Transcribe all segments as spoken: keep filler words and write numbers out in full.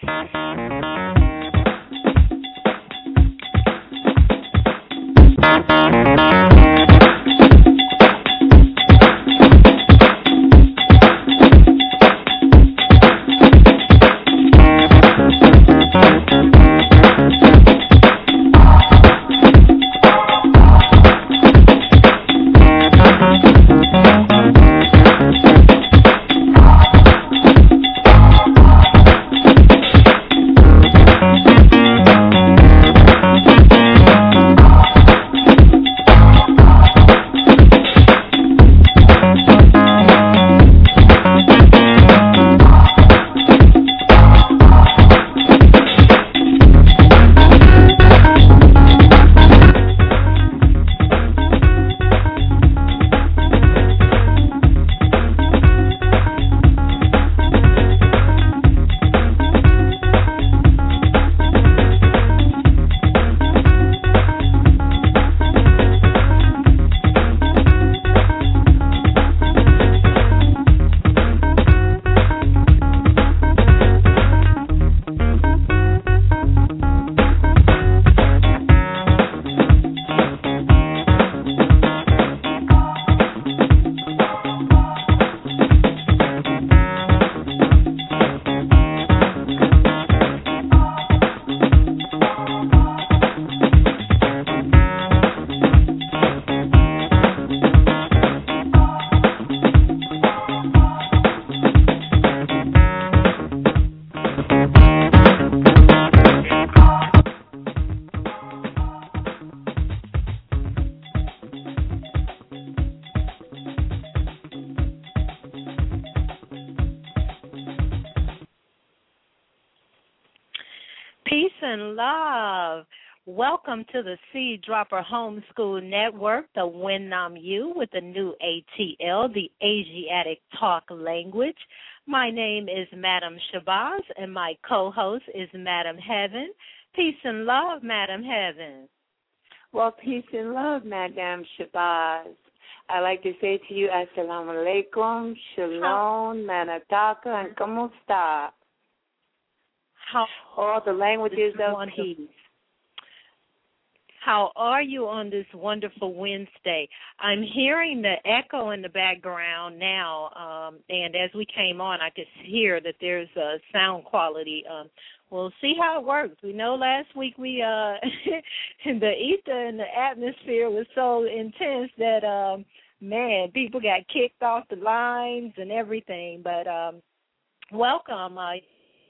Peace and love. Welcome to the Seed Dropper Homeschool Network, the Winnam U with the new A T L, the Asiatic Talk Language. My name is Madam Shabazz, and my co-host is Madam Heaven. Peace and love, Madam Heaven. Well, peace and love, Madam Shabazz. I like to say to you, Assalamu alaikum, Shalom, Manataka, and Como esta? How all the languages of wonderful. Peace. How are you on this wonderful Wednesday? I'm hearing the echo in the background now, um, and as we came on, I could hear that there's a sound quality. Um, we'll see how it works. We know last week we uh, the ether and the atmosphere was so intense that, um, man, people got kicked off the lines and everything. But um, welcome. Uh,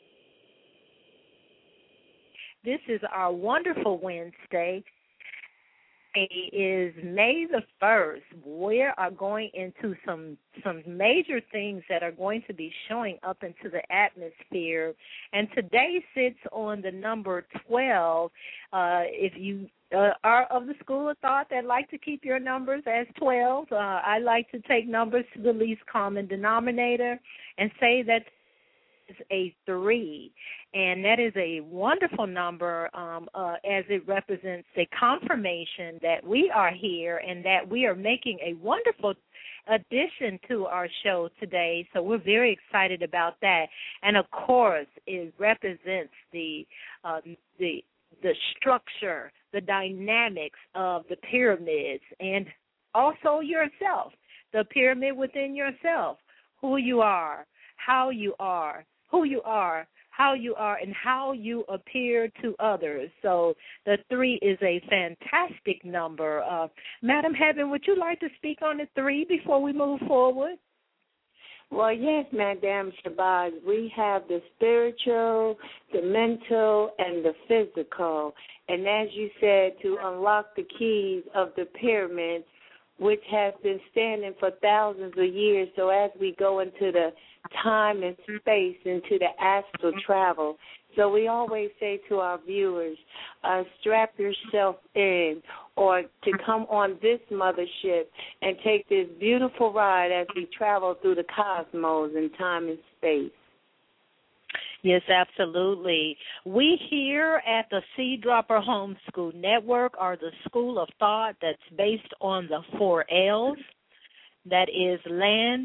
This is our wonderful Wednesday. It is May the first. We are going into some some major things that are going to be showing up into the atmosphere. And today sits on the number twelve. Uh, if you uh, are of the school of thought that like to keep your numbers as twelve, uh, I like to take numbers to the least common denominator and say that is a three, and that is a wonderful number um, uh, as it represents a confirmation that we are here and that we are making a wonderful addition to our show today. So we're very excited about that. And of course, it represents the uh, the the structure, the dynamics of the pyramids, and also yourself, the pyramid within yourself, who you are, how you are, who you are, how you are, and how you appear to others. So the three is a fantastic number. Uh, Madam Heaven, would you like to speak on the three before we move forward? Well, yes, Madam Shabazz. We have the spiritual, the mental, and the physical. And as you said, to unlock the keys of the pyramid, which has been standing for thousands of years. So as we go into the time and space, into the astral travel, so we always say to our viewers, uh, strap yourself in, or to come on this mothership and take this beautiful ride as we travel through the cosmos in time and space. Yes, absolutely. We here at the Seed Dropper Homeschool Network are the school of thought that's based on the four L's. That is land,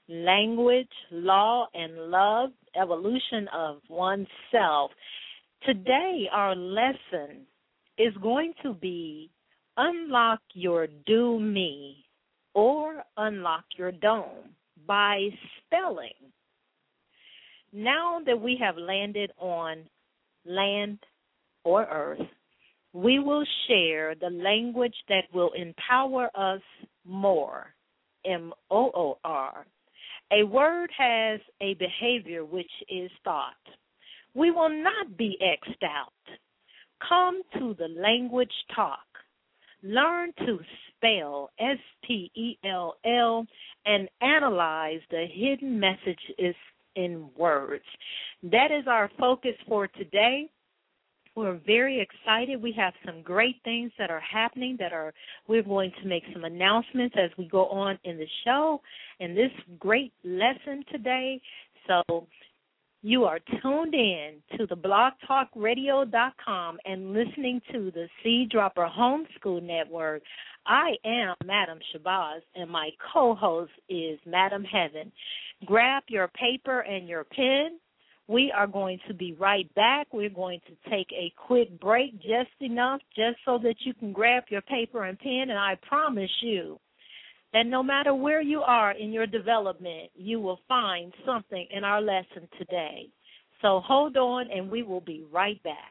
language, law, and love, evolution of oneself. Today, our lesson is going to be unlock your do me or unlock your dome by spelling. Now that we have landed on land or earth, we will share the language that will empower us more, M O O R. A word has a behavior which is thought. We will not be X'd out. Come to the language talk. Learn to spell, S P E L L, and analyze the hidden messages in words. That is our focus for today. We're very excited. We have some great things that are happening that are, we're going to make some announcements as we go on in the show and this great lesson today. So you are tuned in to the blog talk radio dot com and listening to the Seed Dropper Homeschool Network. I am Madam Shabazz, and my co-host is Madam Heaven. Grab your paper and your pen. We are going to be right back. We're going to take a quick break, just enough, just so that you can grab your paper and pen, and I promise you that no matter where you are in your development, you will find something in our lesson today. So hold on, and we will be right back.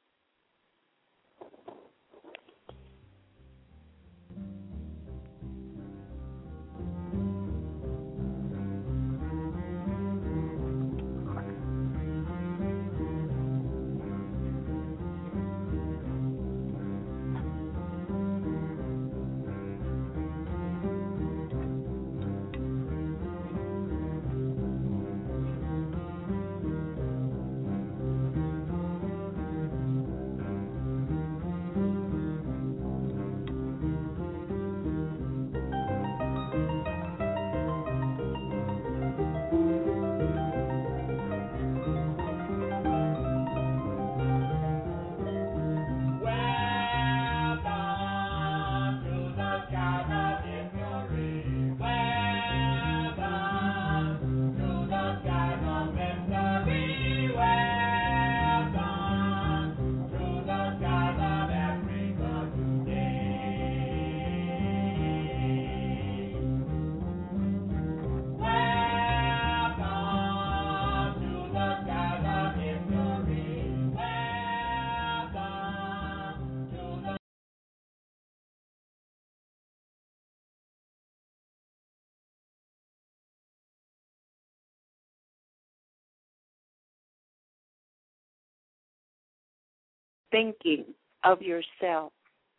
Thinking of yourself.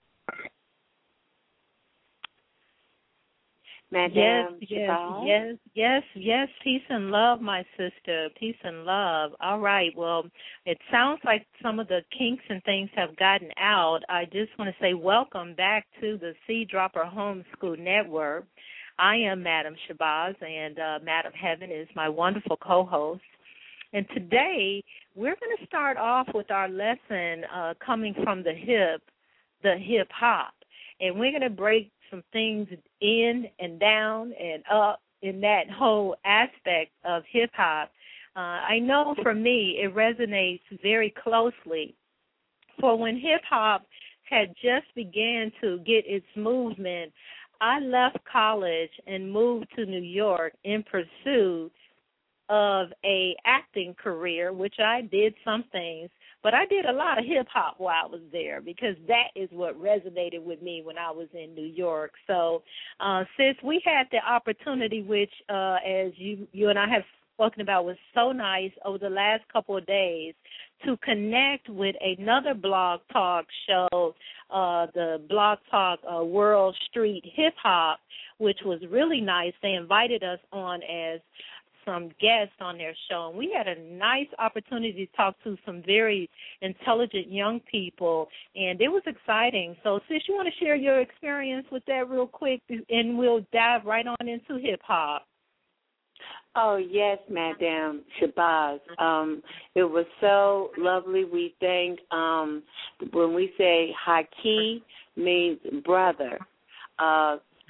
Madam Yes, yes, Shabazz? yes, yes, yes. Peace and love, my sister. Peace and love. All right. Well, it sounds like some of the kinks and things have gotten out. I just want to say welcome back to the Seed Dropper Homeschool Network. I am Madam Shabazz, and uh, Madam Heaven is my wonderful co-host. And today we're going to start off with our lesson uh, coming from the hip, the hip hop, and we're going to break some things in and down and up in that whole aspect of hip hop. Uh, I know for me it resonates very closely. For when hip hop had just began to get its movement, I left college and moved to New York in pursuit of a acting career, which I did some things, but I did a lot of hip-hop while I was there because that is what resonated with me when I was in New York. So uh, sis, we had the opportunity, which uh, as you, you and I have spoken about, was so nice over the last couple of days to connect with another blog talk show, uh, the Blog Talk uh, World Street Hip Hop, which was really nice. They invited us on as some guests on their show, and we had a nice opportunity to talk to some very intelligent young people, and it was exciting. So, sis, you want to share your experience with that real quick, and we'll dive right on into hip-hop. Oh, yes, Madam Shabazz. Um, it was so lovely. We think um, when we say Haki means brother. Uh,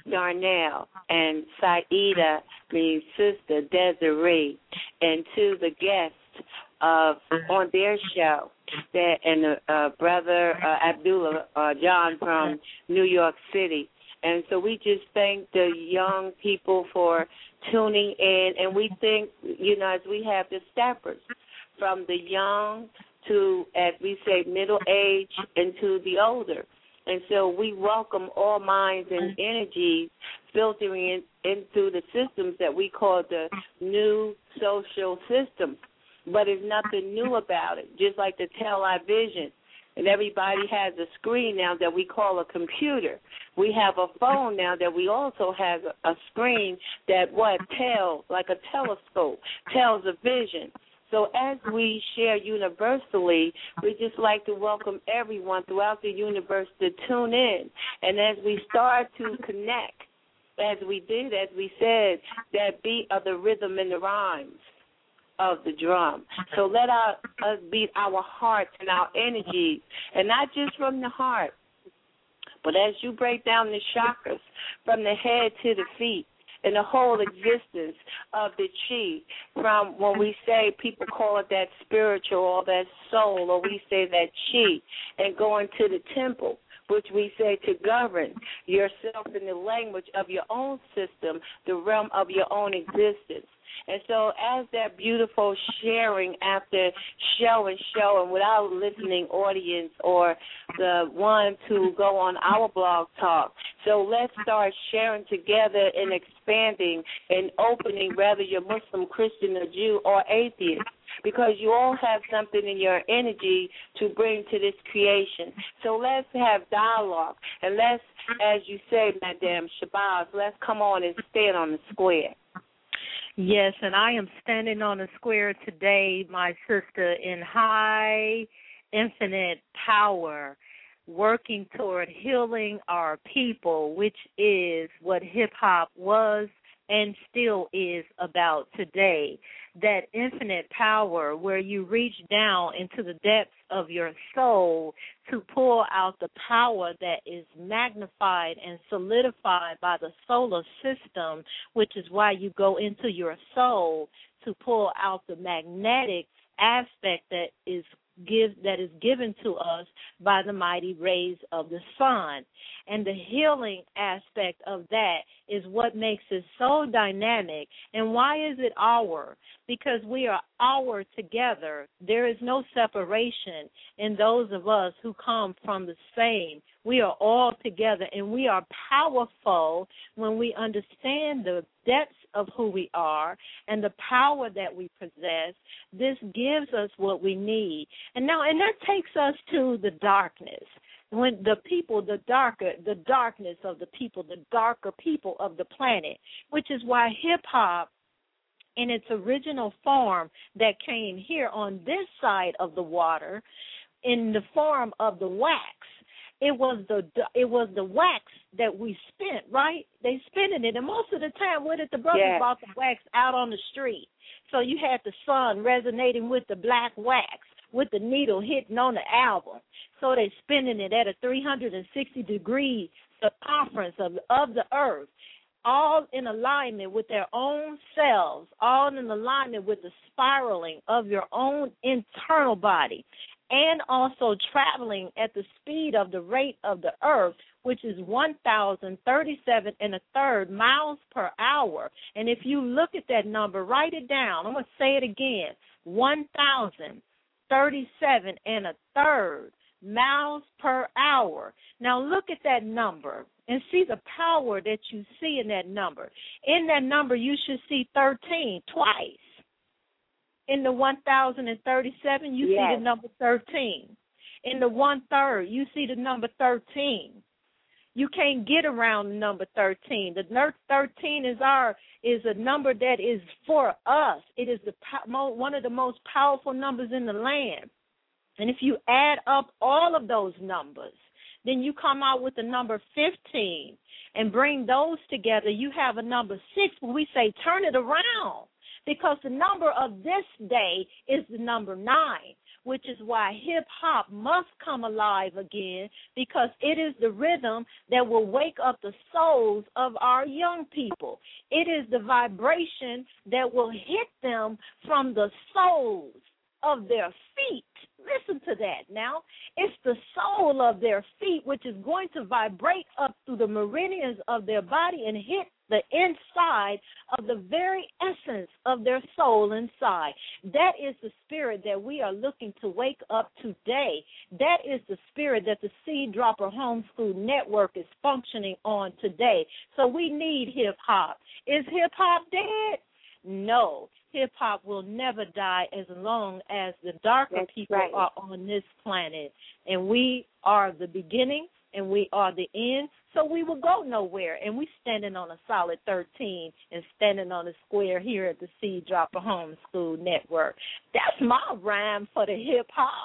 Darnell, and Saida, means Sister Desiree, and to the guests of on their show, that and uh, uh, Brother uh, Abdullah uh, John from New York City. And so we just thank the young people for tuning in, and we think, you know, as we have the staffers, from the young to, as we say, middle age, and to the older. And so we welcome all minds and energies filtering in, in through the systems that we call the new social system. But there's nothing new about it, just like the television. And everybody has a screen now that we call a computer. We have a phone now that we also have a screen that what tells, like a telescope, tells a vision. So as we share universally, we just like to welcome everyone throughout the universe to tune in. And as we start to connect, as we did, as we said, that beat of the rhythm and the rhymes of the drum. So let our, us beat our hearts and our energies, and not just from the heart, but as you break down the chakras from the head to the feet, and the whole existence of the chi, from when we say, people call it that spiritual or that soul, or we say that chi, and going to the temple, which we say to govern yourself in the language of your own system, the realm of your own existence. And so as that beautiful sharing after show and show, and without listening audience or the ones who go on our blog talk, so let's start sharing together and expanding and opening, whether you're Muslim, Christian, or Jew, or atheist, because you all have something in your energy to bring to this creation. So let's have dialogue, and let's, as you say, Madame Shabazz, let's come on and stand on the square. Yes, and I am standing on the square today, my sister, in high, infinite power, working toward healing our people, which is what hip-hop was and still is about today. That infinite power where you reach down into the depths of your soul to pull out the power that is magnified and solidified by the solar system, which is why you go into your soul to pull out the magnetic aspect that is give that is given to us by the mighty rays of the sun. And the healing aspect of that is what makes it so dynamic. And why is it our? Because we are our together. There is no separation in those of us who come from the same. We are all together, and we are powerful when we understand the depths of who we are and the power that we possess. This gives us what we need. And now, and that takes us to the darkness. When the people, the darker, the darkness of the people, the darker people of the planet, which is why hip-hop in its original form that came here on this side of the water in the form of the wax, It was the it was the wax that we spent, right? They spinning it, and most of the time, where did the brothers yes. bought the wax? Out on the street. So you had the sun resonating with the black wax, with the needle hitting on the album. So they spinning it at a three hundred sixty degree circumference of of the earth, all in alignment with their own selves, all in alignment with the spiraling of your own internal body, and also traveling at the speed of the rate of the earth, which is one thousand thirty-seven and a third miles per hour. And if you look at that number, write it down. I'm going to say it again, one thousand thirty-seven and a third miles per hour. Now look at that number and see the power that you see in that number. In that number, you should see thirteen twice. In the one thousand thirty-seven, you yes. see the number thirteen. In the one-third, you see the number thirteen. You can't get around the number thirteen. The number thirteen is our is a number that is for us. It is the one of the most powerful numbers in the land. And if you add up all of those numbers, then you come out with the number fifteen. And bring those together, you have a number six. But we say turn it around, because the number of this day is the number nine, which is why hip-hop must come alive again, because it is the rhythm that will wake up the souls of our young people. It is the vibration that will hit them from the soles of their feet. Listen to that now. It's the sole of their feet which is going to vibrate up through the meridians of their body and hit the inside of the very essence of their soul inside. That is the spirit that we are looking to wake up today. That is the spirit that the Seed Dropper Homeschool Network is functioning on today. So we need hip-hop. Is hip-hop dead? No. Hip-hop will never die as long as the darker That's people right. are on this planet. And we are the beginning and we are the end, so we will go nowhere. And we standing on a solid thirteen and standing on a square here at the Seed Dropper Homeschool Network. That's my rhyme for the hip-hop.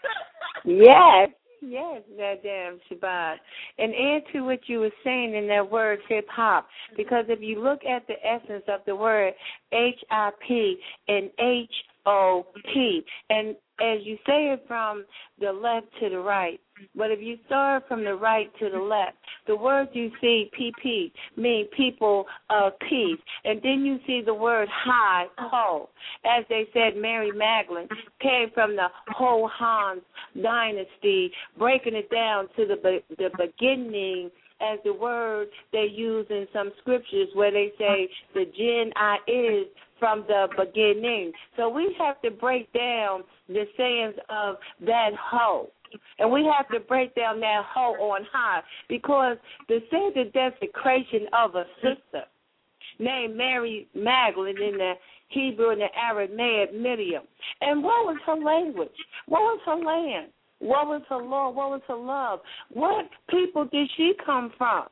Yes. Yes, Madam Shabazz. And add to what you were saying in that word hip-hop, because if you look at the essence of the word H I P and H O P, and as you say it from the left to the right, but if you start from the right to the left, the words you see, P P, mean people of peace. And then you see the word high, ho. As they said, Mary Magdalene came from the Ho Han dynasty, breaking it down to the the beginning as the word they use in some scriptures where they say the Jinn I is from the beginning. So we have to break down the sayings of that ho. And we have to break down that hoe on high, because the say the desecration of a sister named Mary Magdalene in the Hebrew and the Aramaic Miriam. And what was her language? What was her land? What was her law? What was her love? What people did she come from?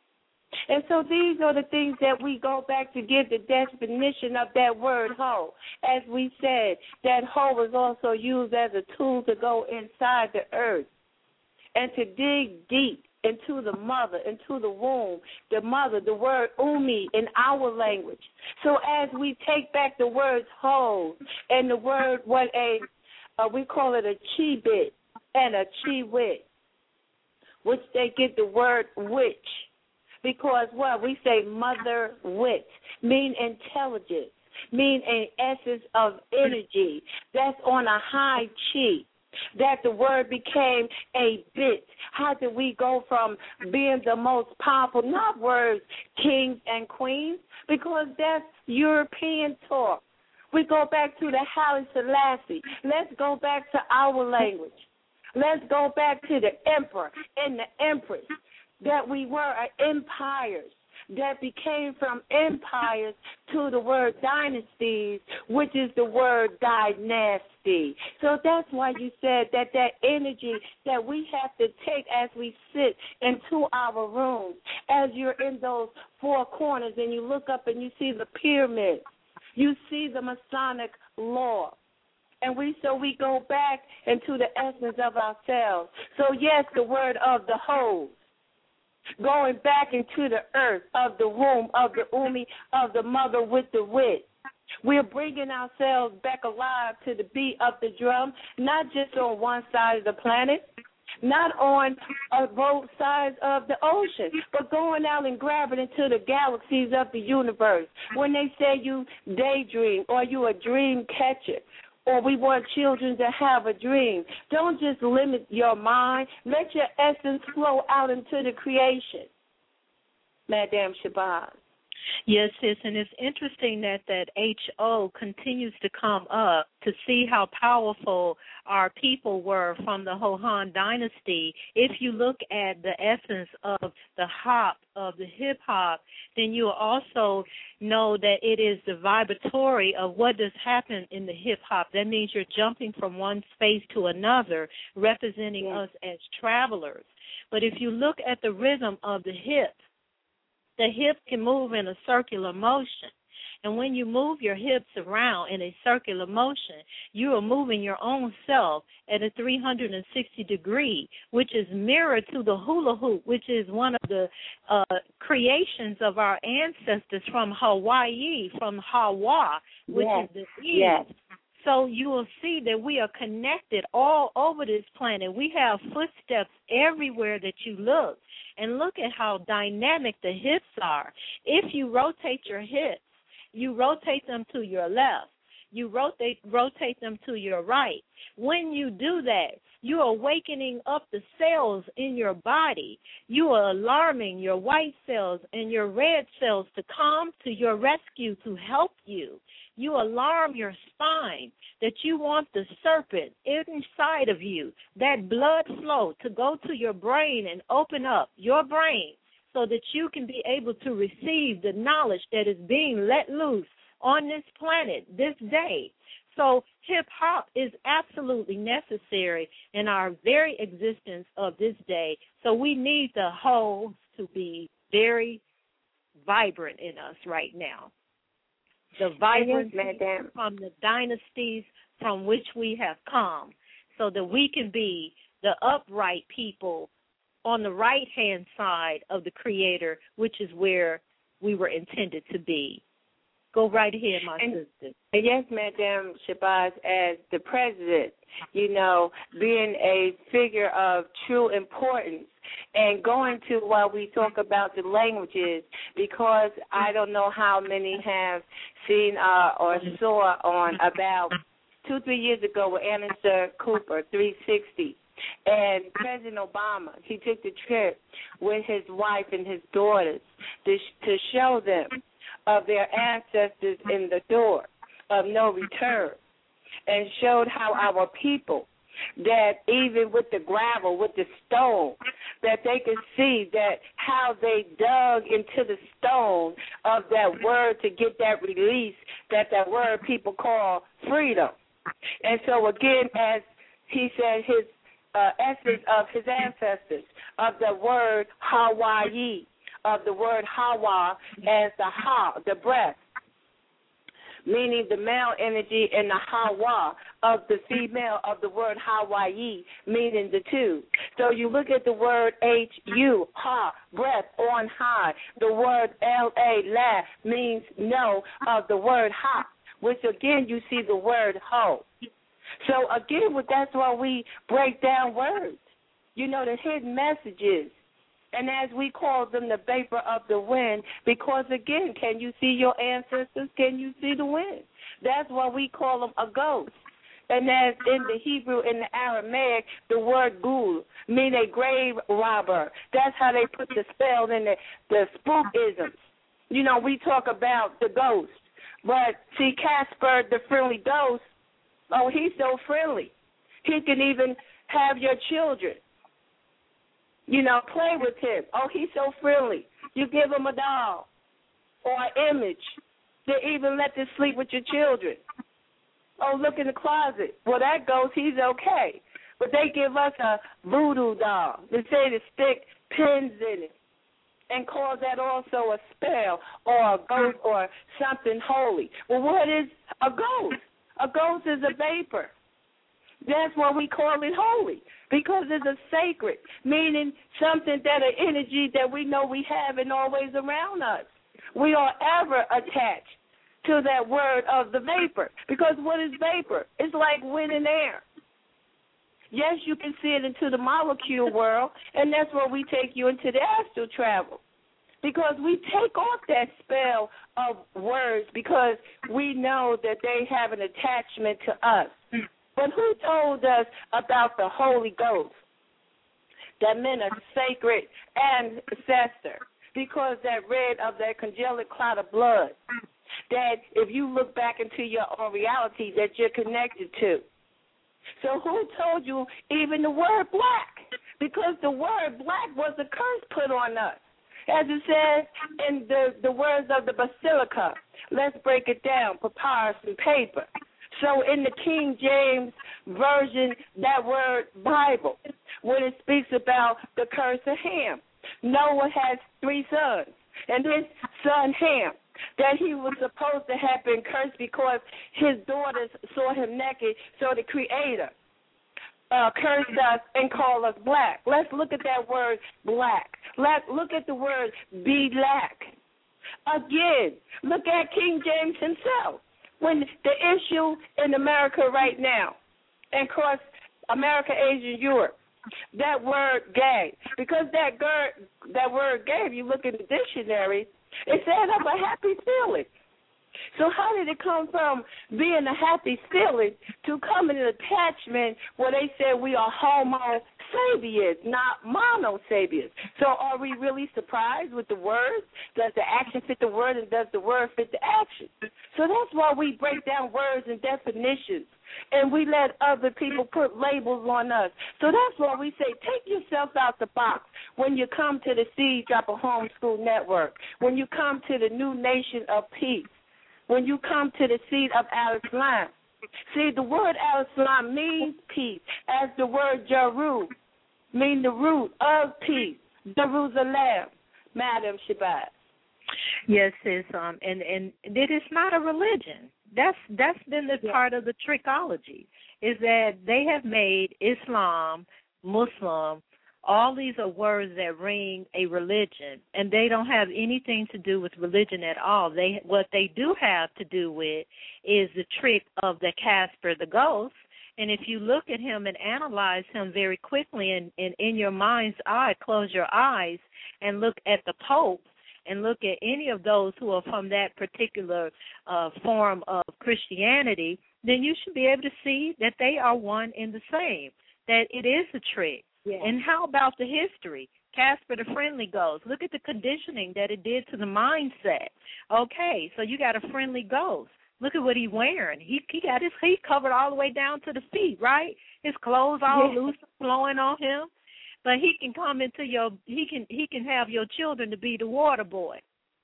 And so these are the things that we go back to give the definition of that word hoe. As we said, that hoe was also used as a tool to go inside the earth and to dig deep into the mother, into the womb, the mother, the word umi in our language. So as we take back the words hoe and the word, what a, uh, we call it a chi bit and a chi wit, which they get the word witch. Because what we say, mother wit, mean intelligence, mean an essence of energy. That's on a high chi. That the word became a bit. How did we go from being the most powerful, not words, kings and queens, because that's European talk. We go back to the Haile Selassie. Let's go back to our language. Let's go back to the emperor and the empress. That we were empires, that became from empires to the word dynasties, which is the word dynasty. So that's why you said that that energy that we have to take as we sit into our rooms, as you're in those four corners and you look up and you see the pyramids, you see the Masonic law. And we so we go back into the essence of ourselves. So, yes, the word of the whole. Going back into the earth of the womb of the umi of the mother with the wit. We're bringing ourselves back alive to the beat of the drum, not just on one side of the planet, not on uh, both sides of the ocean, but going out and grabbing into the galaxies of the universe. When they say you daydream or you a dream catcher, or we want children to have a dream, don't just limit your mind. Let your essence flow out into the creation, Madam Shabazz. Yes, sis, and it's interesting that that H O continues to come up to see how powerful our people were from the Hohan dynasty. If you look at the essence of the hop, of the hip-hop, then you'll also know that it is the vibratory of what does happen in the hip-hop. That means you're jumping from one space to another, representing yes. us as travelers. But if you look at the rhythm of the hip, the hip can move in a circular motion. And when you move your hips around in a circular motion, you are moving your own self at a three hundred sixty degree, which is mirrored to the hula hoop, which is one of the uh, creations of our ancestors from Hawaii, from Hawa, which yes. is the east. Yes. So you will see that we are connected all over this planet. We have footsteps everywhere that you look. And look at how dynamic the hips are. If you rotate your hips, you rotate them to your left. You rotate rotate them to your right. When you do that, you are awakening up the cells in your body. You are alarming your white cells and your red cells to come to your rescue to help you. You alarm your spine that you want the serpent inside of you, that blood flow to go to your brain and open up your brain so that you can be able to receive the knowledge that is being let loose on this planet this day. So hip-hop is absolutely necessary in our very existence of this day. So we need the whole to be very vibrant in us right now. The vibrancy yes, from the dynasties from which we have come, so that we can be the upright people on the right-hand side of the Creator, which is where we were intended to be. Go right ahead, my and, sister. And yes, Madam Shabazz, as the president, you know, being a figure of true importance, and going to while we talk about the languages, because I don't know how many have seen uh, or saw on about two, three years ago with Anderson Cooper, three sixty. And President Obama, he took the trip with his wife and his daughters to, to show them of their ancestors in the door of no return, and showed how our people, that even with the gravel, with the stone, that they could see that how they dug into the stone of that word to get that release, that that word people call freedom. And so again, as he said, his uh, essence of his ancestors, of the word Hawaii, of the word Hawa as the Ha, the breath, meaning the male energy, and the Hawa of the female of the word Hawaii, meaning the two. So you look at the word H U, Ha, breath, on high. The word L A, la, means no, of the word Ha, which again you see the word Ho. So again, that's why we break down words. You know, the hidden messages. And as we call them, the vapor of the wind, because, again, can you see your ancestors? Can you see the wind? That's why we call them a ghost. And as in the Hebrew and the Aramaic, the word ghoul, mean a grave robber. That's how they put the spell in the, the spookisms. You know, we talk about the ghost. But, see, Casper, the friendly ghost, oh, he's so friendly. He can even have your children, you know, play with him. Oh, he's so friendly. You give him a doll or an image. They even let them sleep with your children. Oh, look in the closet. Well, that goes, he's okay. But they give us a voodoo doll. They say to stick pins in it and call that also a spell or a ghost or something holy. Well, what is a ghost? A ghost is a vapor. That's why we call it holy, because it's a sacred, meaning something that an energy that we know we have and always around us. We are ever attached to that word of the vapor, because what is vapor? It's like wind and air. Yes, you can see it into the molecule world, and that's where we take you into the astral travel, because we take off that spell of words because we know that they have an attachment to us. But who told us about the Holy Ghost? That meant a sacred ancestor, because that red of that congealed clot of blood, that if you look back into your own reality that you're connected to. So who told you even the word black? Because the word black was a curse put on us. As it says in the, the words of the Basilica, let's break it down, papyrus and paper. So in the King James Version, that word Bible, when it speaks about the curse of Ham, Noah has three sons, and his son Ham, that he was supposed to have been cursed because his daughters saw him naked, so the Creator uh, cursed us and called us black. Let's look at that word black. Let's look at the word be black. Again, look at King James himself. when the issue in America right now, and across America, Asia, Europe, that word gay, because that, word, that word gay, if you look in the dictionary, it set up a happy feeling. So how did it come from being a happy feeling to coming an attachment where they said we are homo sapiens, not mono sapiens? So are we really surprised with the words? Does the action fit the word, and does the word fit the action? So that's why we break down words and definitions, and we let other people put labels on us. So that's why we say take yourself out the box when you come to the Seed Dropper Homeschool Network, when you come to the New Nation of Peace, when you come to the seed of Al-Islam. See, the word Al-Islam means peace, as the word Jeru means the root of peace, Jerusalem, Madam Shabazz. Yes, sis, um, and, and it is not a religion. That's that's been the yeah. part of the trickology, is that they have made Islam, Muslim, all these are words that ring a religion, and they don't have anything to do with religion at all. They what they do have to do with is the trick of the Casper the ghost. And if you look at him and analyze him very quickly, and, and in your mind's eye, close your eyes and look at the Pope, and look at any of those who are from that particular uh, form of Christianity, then you should be able to see that they are one and the same, that it is a trick. Yeah. And how about the history? Casper the Friendly Ghost. Look at the conditioning that it did to the mindset. Okay, so you got a friendly ghost. Look at what he's wearing. He he got his he covered all the way down to the feet, right? His clothes all yeah. loose, flowing on him. But he can come into your he can he can have your children to be the water boy.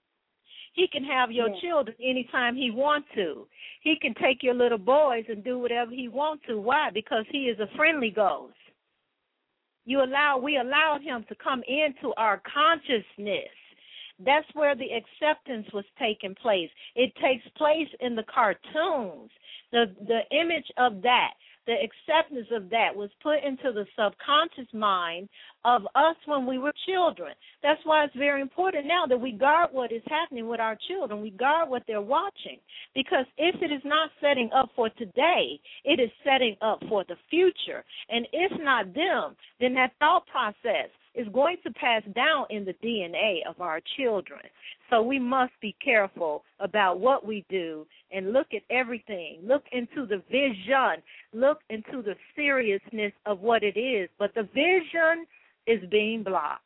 He can have your yeah. children anytime he wants to. He can take your little boys and do whatever he wants to. Why? Because he is a friendly ghost. You allow we allowed him to come into our consciousness. That's where the acceptance was taking place. It takes place in the cartoons. The the image of that, the acceptance of that was put into the subconscious mind of us when we were children. That's why it's very important now that we guard what is happening with our children. We guard what they're watching. Because if it is not setting up for today, it is setting up for the future. And if not them, then that thought process is going to pass down in the D N A of our children. So we must be careful about what we do and look at everything. Look into the vision. Look into the seriousness of what it is. But the vision is being blocked.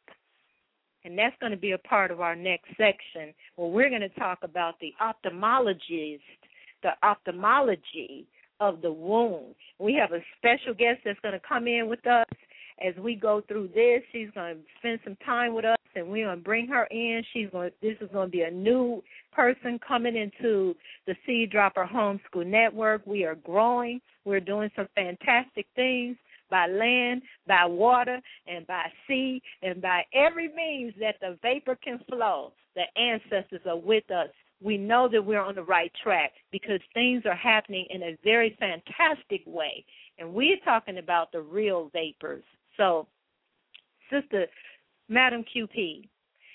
And that's going to be a part of our next section where we're going to talk about the ophthalmologist, the ophthalmology of the womb. We have a special guest that's going to come in with us as we go through this. She's going to spend some time with us, and we're going to bring her in. She's going to, this is going to be a new person coming into the Seed Dropper Homeschool Network. We are growing. We're doing some fantastic things by land, by water, and by sea, and by every means that the vapor can flow. The ancestors are with us. We know that we're on the right track because things are happening in a very fantastic way. And we're talking about the real vapors. So, Sister Madam Q P,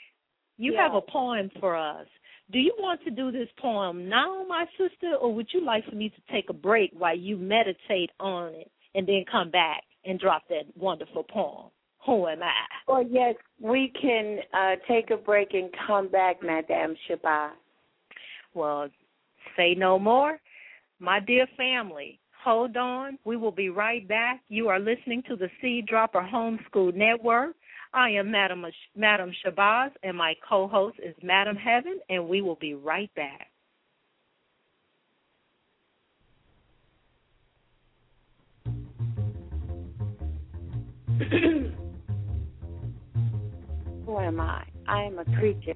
you yeah. have a poem for us. Do you want to do this poem now, my sister, or would you like for me to take a break while you meditate on it and then come back and drop that wonderful poem? Who am I? Well, yes, we can uh, take a break and come back, Madame Shabazz. Well, say no more. My dear family, hold on. We will be right back. You are listening to the Seed Dropper Homeschool Network. I am Madam Madam Shabazz, and my co-host is Madam Heaven, and we will be right back. Who am I? I am a creature.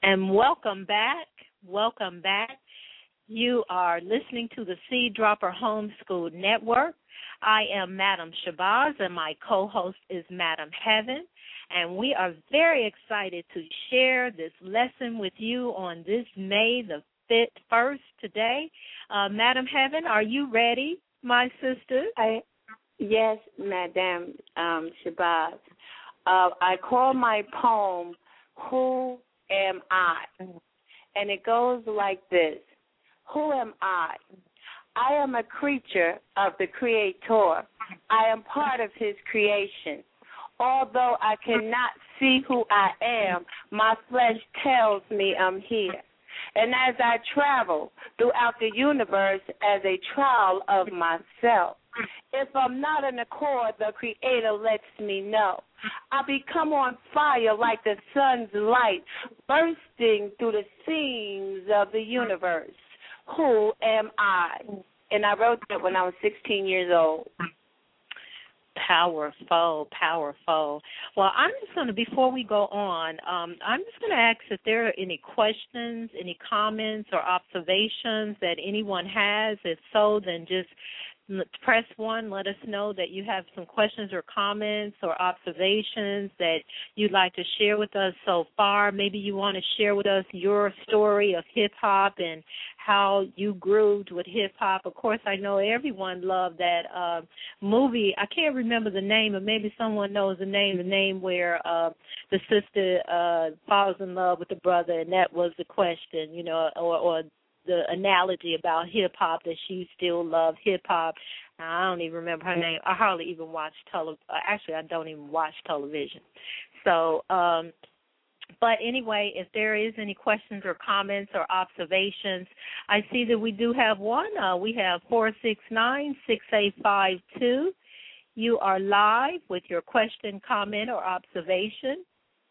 And welcome back. Welcome back. You are listening to the Seed Dropper Homeschool Network. I am Madam Shabazz, and my co-host is Madam Heaven. And we are very excited to share this lesson with you on this May the first today. Uh, Madam Heaven, are you ready, my sister? I, yes, Madam um, Shabazz. Uh, I call my poem, Who Am I? And it goes like this. Who am I? I am a creature of the Creator. I am part of His creation. Although I cannot see who I am, my flesh tells me I'm here. And as I travel throughout the universe as a trial of myself, if I'm not in accord, the Creator lets me know. I become on fire like the sun's light, bursting through the seams of the universe. Who am I? And I wrote that when I was sixteen years old. Powerful, powerful. Well, I'm just going to, before we go on, um, I'm just going to ask if there are any questions, any comments or observations that anyone has. If so, then just press one. Let us know that you have some questions or comments or observations that you'd like to share with us so far. Maybe you want to share with us your story of hip-hop and how you grew with hip-hop. Of course, I know everyone loved that uh, movie. I can't remember the name, but maybe someone knows the name, the name where uh, the sister uh, falls in love with the brother, and that was the question, you know, or, or the analogy about hip-hop, that she still loved hip-hop. I don't even remember her name. I hardly even watch television. Actually, I don't even watch television. So, um, but anyway, if there is any questions or comments or observations, I see that we do have one. Uh, we have four six nine, six eight five two. You are live with your question, comment, or observation.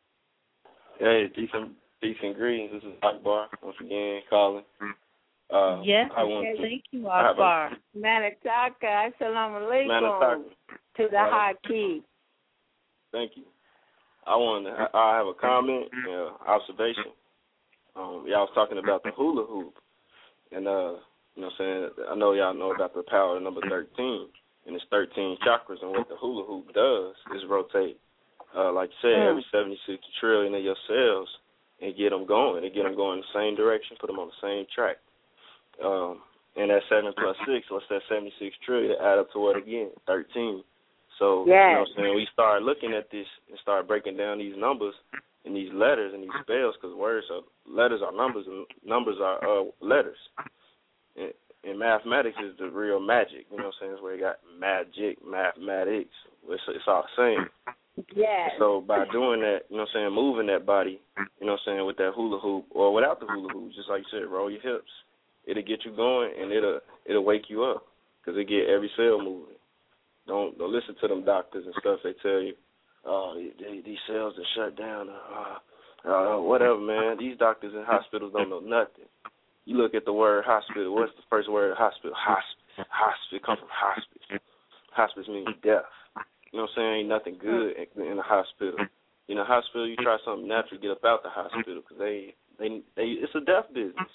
Hey, decent, decent greetings. This is Akbar once again calling. Uh, yes, I want okay, to, thank you, Akbar. Manataka, assalamu alaikum to the high key. Thank you. I want to, I have a comment, uh, observation. Um, y'all was talking about the hula hoop, and uh, you know, what I'm saying, I know y'all know about the power of number thirteen, and it's thirteen chakras, and what the hula hoop does is rotate, uh, like you said, mm. every seventy-six trillion of your cells, and get them going. And get them going in the same direction, put them on the same track. Um, and that seven plus six, what's that seventy-six trillion, add up to what again? thirteen. So, yes. You know what I'm saying, we start looking at this and start breaking down these numbers and these letters and these spells, because words are, letters are numbers and numbers are uh, letters. And, and mathematics is the real magic, you know what I'm saying? It's where you got magic, mathematics. It's, it's all the same. Yes. So by doing that, you know what I'm saying, moving that body, you know what I'm saying, with that hula hoop or without the hula hoop, just like you said, roll your hips. It'll get you going and it'll it'll wake you up, because it get every cell moving. Don't don't listen to them doctors and stuff. They tell you, oh, they, these cells are shut down. Uh, uh, whatever, man. These doctors in hospitals don't know nothing. You look at the word hospital. What's the first word of hospital? Hospice. Hospice. It comes from hospice. Hospice means death. You know what I'm saying? Ain't nothing good in, in the hospital. In the hospital, you try something natural, get up out the hospital, because they, they, they, it's a death business.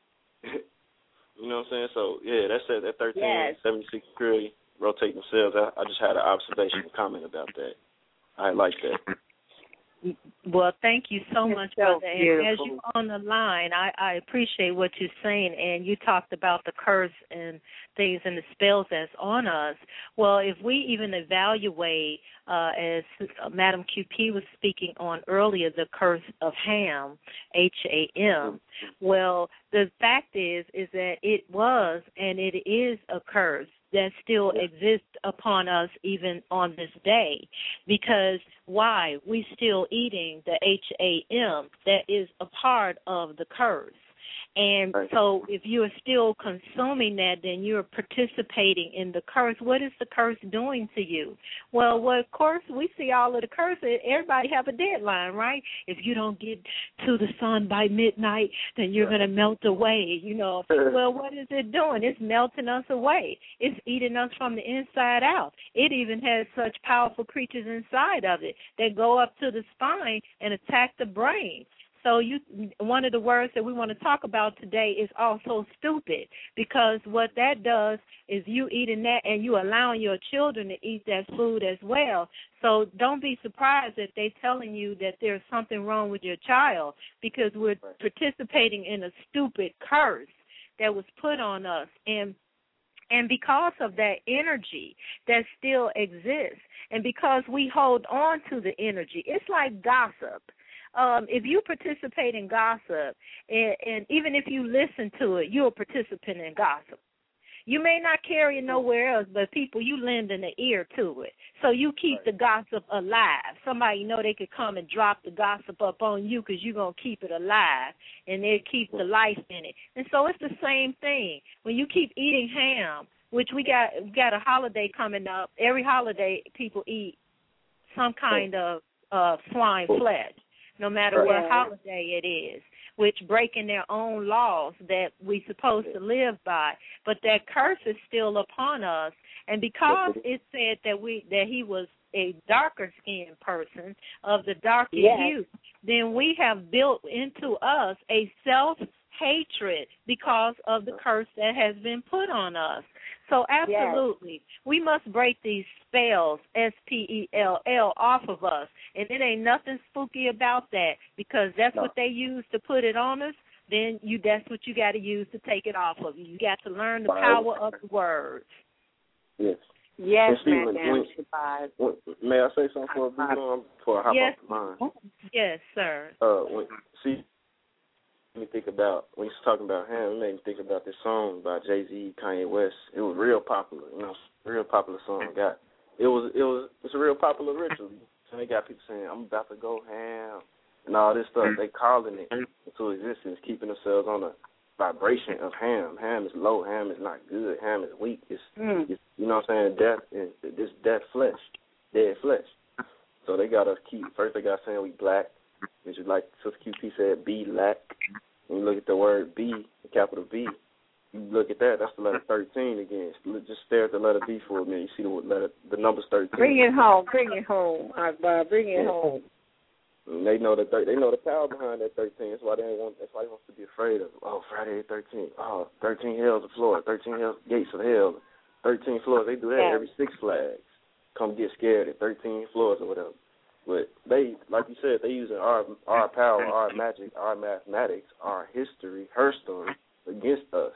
You know what I'm saying? So, yeah, that's it. That thirteen, yes. seventy-six trillion rotate themselves. I, I just had an observation and comment about that. I like that. Well, thank you so it's much, so brother. And as you're on the line, I, I appreciate what you're saying. And you talked about the curse and things and the spells that's on us. Well, if we even evaluate, uh, as Madam Q P was speaking on earlier, the curse of Ham, H A M, well, the fact is, is that it was and it is a curse that still exists upon us even on this day. Because why? We still eating the H A M that is a part of the curse. And so if you're still consuming that, then you're participating in the curse. What is the curse doing to you? Well, well, of course, we see all of the curses. Everybody have a deadline, right? If you don't get to the sun by midnight, then you're going to melt away, you know. Well, what is it doing? It's melting us away. It's eating us from the inside out. It even has such powerful creatures inside of it that go up to the spine and attack the brain. so you, one of the words that we want to talk about today is also stupid, because what that does is you eating that and you allowing your children to eat that food as well. So don't be surprised that they're telling you that there's something wrong with your child, because we're participating in a stupid curse that was put on us. And And because of that energy that still exists, and because we hold on to the energy, it's like gossip. Um, if you participate in gossip, and, and even if you listen to it, you're a participant in gossip. You may not carry it nowhere else, but people, you lend an ear to it. So you keep the gossip alive. Somebody, you know, they could come and drop the gossip up on you because you're going to keep it alive, and they keep the life in it. And so it's the same thing. When you keep eating ham, which we got we got a holiday coming up. Every holiday, people eat some kind of uh, swine flesh, no matter what holiday it is, which breaking their own laws that we're supposed to live by. But that curse is still upon us, and because it said that we that he was a darker-skinned person of the darker yes. hue, then we have built into us a self-hatred because of the curse that has been put on us. So absolutely, yes. we must break these spells, S P E L L, off of us. And it ain't nothing spooky about that, because that's no. what they use to put it on us. Then you that's what you got to use to take it off of you. You got to learn the power of the words. Yes. Yes, Madam Shabazz. May I say something for a brief moment before I hop yes. off the line? Yes, sir. Uh, when, see, me think about, when he's talking about him, it made me think about this song by Jay-Z, Kanye West. It was real popular, you know, real popular song. Got it was it was it's a real popular ritual. So they got people saying, I'm about to go ham and all this stuff. They calling it into existence, keeping themselves on the vibration of ham. Ham is low, ham is not good, ham is weak. It's, mm. it's you know what I'm saying, death is this death flesh, dead flesh. So they got us keep first they got saying we black, which is like Sister Q P said, be lack. When you look at the word B, the capital B, you look at that, that's the letter thirteen again. Just stare at the letter B for a minute. You see the letter, the number's thirteen. Bring it home, bring it home, Akbar, bring it yeah. home. And they know the they know the power behind that thirteen. That's why they want. That's why they want to be afraid of. Oh, Friday the thirteenth. Oh, thirteen hells of Florida. thirteen hells, gates of hell. thirteen floors. They do that yeah. every Six Flags. Come get scared at thirteen floors or whatever. But they, like you said, they using our our power, our magic, our mathematics, our history, her story against us.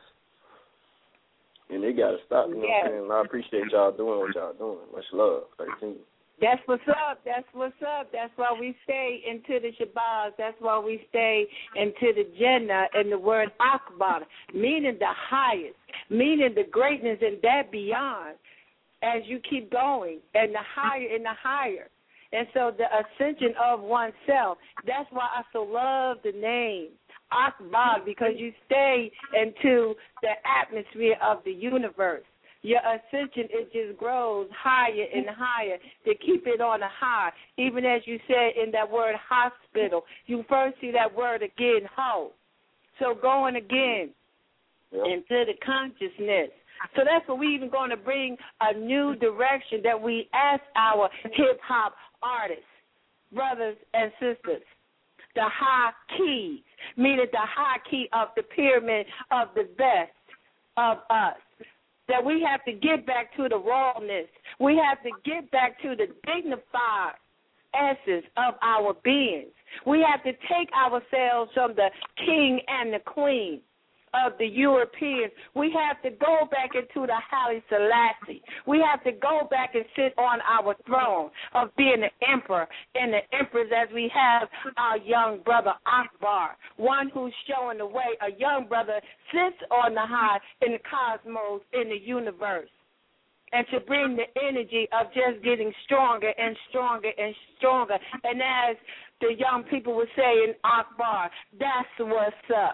And they got to stop, you know yes. what I'm saying? I appreciate y'all doing what y'all doing. Much love, thirteen. That's what's up. That's what's up. That's why we stay into the Shabazz. That's why we stay into the Jannah and the word Akbar, meaning the highest, meaning the greatness and that beyond as you keep going, and the higher and the higher. And so the ascension of oneself, that's why I so love the name Akbar, because you stay into the atmosphere of the universe. Your ascension, it just grows higher and higher to keep it on a high. Even as you said in that word hospital, you first see that word again, ho. So going again yep. into the consciousness. So that's what we even going to bring a new direction that we ask our hip-hop artists, brothers and sisters, the high keys, meaning the high key of the pyramid of the best of us, that we have to get back to the rawness. We have to get back to the dignified essence of our beings. We have to take ourselves from the king and the queen of the Europeans. We have to go back into the Haile Selassie. We have to go back and sit on our throne of being the emperor and the empress, as we have our young brother Akbar, one who's showing the way. A young brother sits on the high in the cosmos, in the universe. And to bring the energy of just getting stronger and stronger and stronger. And as the young people would say in Akbar, that's what's up.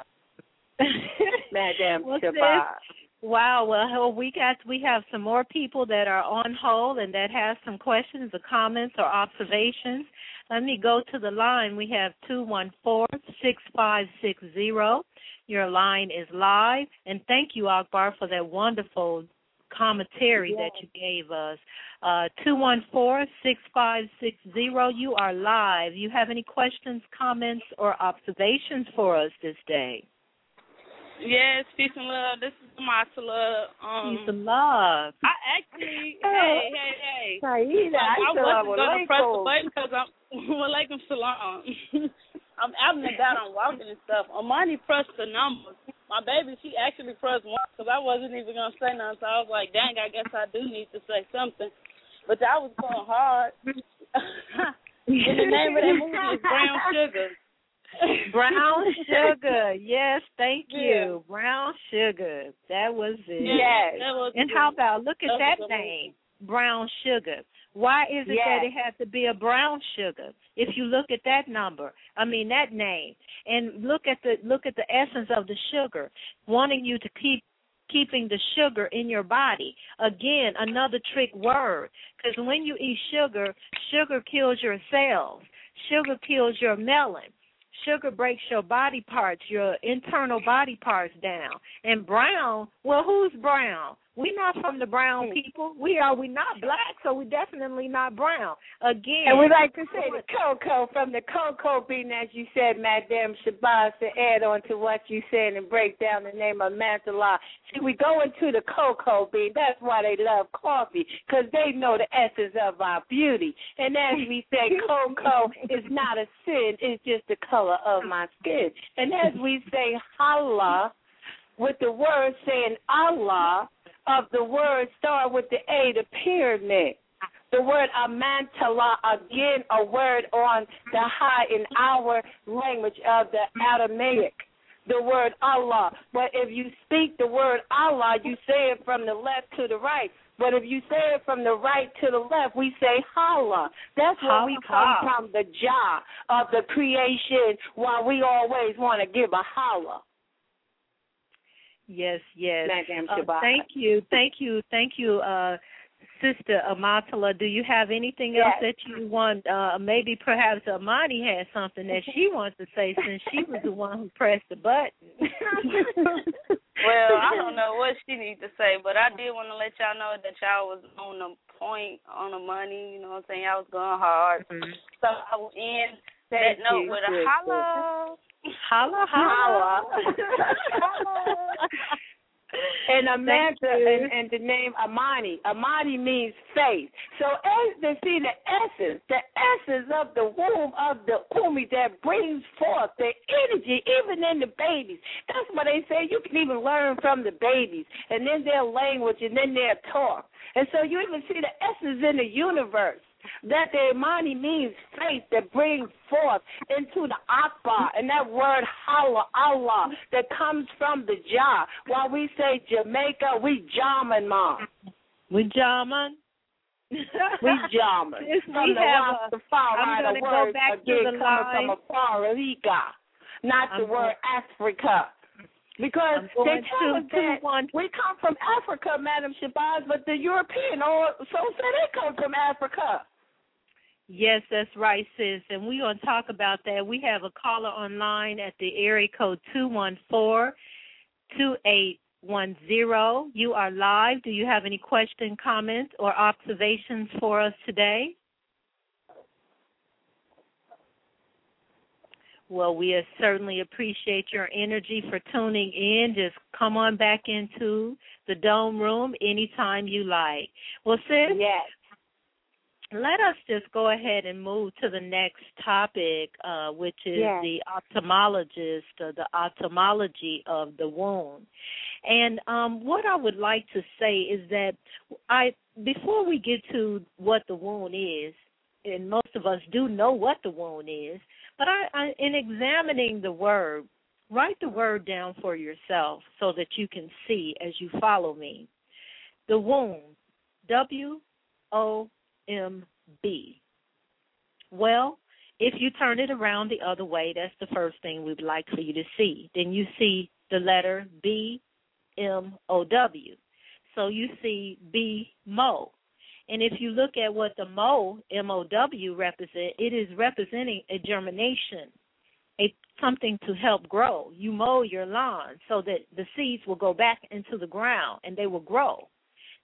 Madam Shabazz. Wow, well, we got we have some more people that are on hold and that have some questions or comments or observations. Let me go to the line. We have two one four, six five six zero. Your line is live. And thank you, Akbar, for that wonderful commentary yes. that you gave us. Uh, two one four, six five six zero, you are live. You have any questions, comments, or observations for us this day? Yes, peace and love. This is Matala. Um, peace and love. I actually, hey, hey, hey. Saida, I, I wasn't going to press the button because I'm, walaikum salam. I'm out and about, I'm walking and stuff. Amani pressed the numbers. My baby, she actually pressed one because I wasn't even going to say nothing. So I was like, dang, I guess I do need to say something. But I was going hard. And the name of that movie is Brown Sugar. Brown Sugar. Yes, thank you. Yeah. Brown Sugar. That was it. Yes. That was and good. how about, look at that that name, Brown Sugar. Why is it yes. that it has to be a brown sugar? If you look at that number, I mean that name, and look at the look at the essence of the sugar, wanting you to keep keeping the sugar in your body. Again, another trick word, because when you eat sugar, sugar kills your cells. Sugar kills your melon. Sugar breaks your body parts, your internal body parts down. And brown, well, who's brown? We're not from the brown people. We are. We not black, so we're definitely not brown. Again. And we like to say the cocoa from the cocoa bean, as you said, Madame Shabazz, to add on to what you said and break down the name of Mantala. See, we go into the cocoa bean. That's why they love coffee, because they know the essence of our beauty. And as we say, cocoa is not a sin. It's just the color of my skin. And as we say, Allah, with the word saying Allah, of the word start with the A, the pyramid. The word amantala, again, a word on the high in our language of the Aramaic. The word Allah. But if you speak the word Allah, you say it from the left to the right. But if you say it from the right to the left, we say holla. That's where we come from, the Jah of the creation, why we always want to give a holla. Yes, yes. Uh, thank you, thank you, thank you, uh, Sister Amatala. Do you have anything yes. else that you want? Uh, maybe perhaps Amani has something that she wants to say since she was the one who pressed the button. Well, I don't know what she needs to say, but I did want to let y'all know that y'all was on the point, on the money, you know what I'm saying? Y'all was going hard. Mm-hmm. So I will end Thank that note you. with a holla. Holla, holla. And Amanda, and, and the name Amani. Amani means faith. So as they see the essence, the essence of the womb of the Umi that brings forth the energy, even in the babies. That's what they say. You can even learn from the babies, and then their language, and then their talk. And so you even see the essence in the universe. That the Imani means faith that brings forth into the Akbar, and that word Allah, Allah, that comes from the Jah. While we say Jamaica, we Jaman, Mom. We Jaman? we Jaman. From we the have Rastafari, the go word back again to the coming line. from Africa, not the I'm word going, Africa. Because they tell to, us that one. we come from Africa, Madam Shabazz, but the European also say they come from Africa. Yes, that's right, sis. And we're going to talk about that. We have a caller online at the area code two one four, two eight one zero. You are live. Do you have any question, comments, or observations for us today? Well, we certainly appreciate your energy for tuning in. Just come on back into the Dome Room anytime you like. Well, sis, yes. let us just go ahead and move to the next topic, uh, which is yes. the ophthalmologist, uh, the ophthalmology of the womb. And um, what I would like to say is that I, before we get to what the wound is, and most of us do know what the wound is, but I, I, in examining the word, write the word down for yourself so that you can see as you follow me. The womb, W O M B. Well, if you turn it around the other way, that's the first thing we'd like for you to see. Then you see the letter B M O W. So you see B M O. And if you look at what the Mo, M O W, represent, it is representing a germination, a something to help grow. You mow your lawn so that the seeds will go back into the ground and they will grow.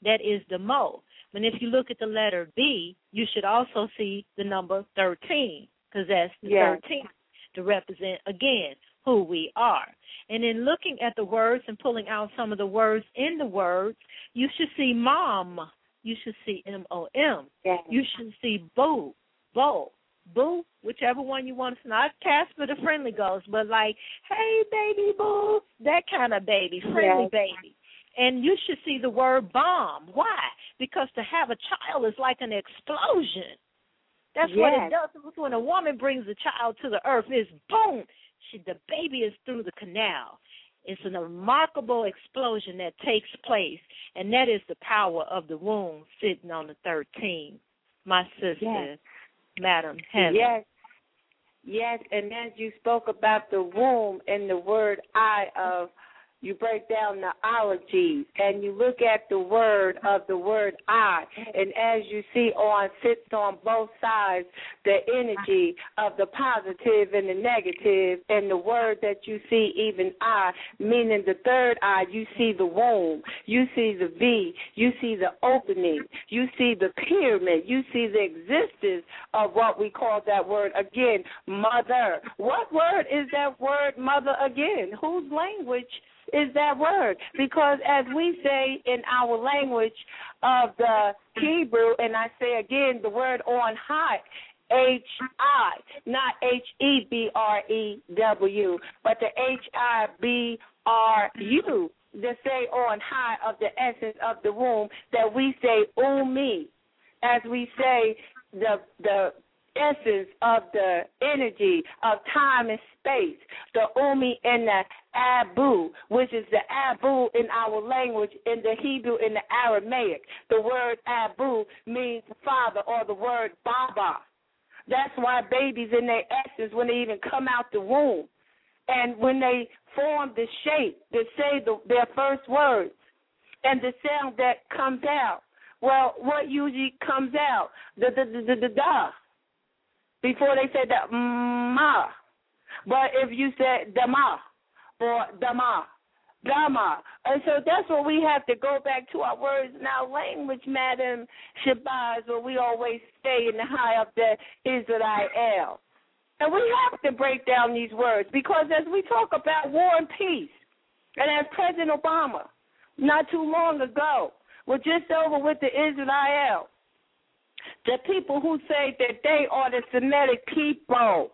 That is the mo. But if you look at the letter B, you should also see the number thirteen, because that's the yes. thirteen to represent, again, who we are. And in looking at the words and pulling out some of the words in the words, you should see mom. You should see M O M. Yes. You should see boo, bo, boo, whichever one you want. It's not Casper the Friendly Ghost, but like, hey, baby boo, that kind of baby, friendly yes. baby. And you should see the word bomb. Why? Because to have a child is like an explosion. That's yes. what it does. When a woman brings a child to the earth, it's boom. She, the baby is through the canal. It's a remarkable explosion that takes place, and that is the power of the womb sitting on the thirteen. My sister, yes. Madam Heaven. Yes, yes, and as you spoke about the womb and the word I of, you break down the ologies, and you look at the word of the word I, and as you see on, sits on both sides, the energy of the positive and the negative, and the word that you see, even I, meaning the third eye, you see the womb, you see the V, you see the opening, you see the pyramid, you see the existence of what we call that word, again, mother. What word is that word, mother, again? Whose language is that word? Because as we say in our language of the Hebrew, and I say again the word on high, H I, not H E B R E W, but the H I B R U, the say on high of the essence of the womb, that we say umi, as we say the the essence of the energy of time and space, the umi and the abu, which is the abu in our language, in the Hebrew, in the Aramaic. The word abu means father, or the word baba. That's why babies in their essence, when they even come out the womb, and when they form the shape, they say the, their first words, and the sound that comes out, well, what usually comes out? The the the the, the da. Before they said the ma. But if you said dama or dama, dama. And so that's what we have to go back to our words and our language, Madam Shabazz, what we always say in the high up there, Israel. And we have to break down these words, because as we talk about war and peace, and as President Obama, not too long ago, was just over with the Israel, the people who say that they are the Semitic people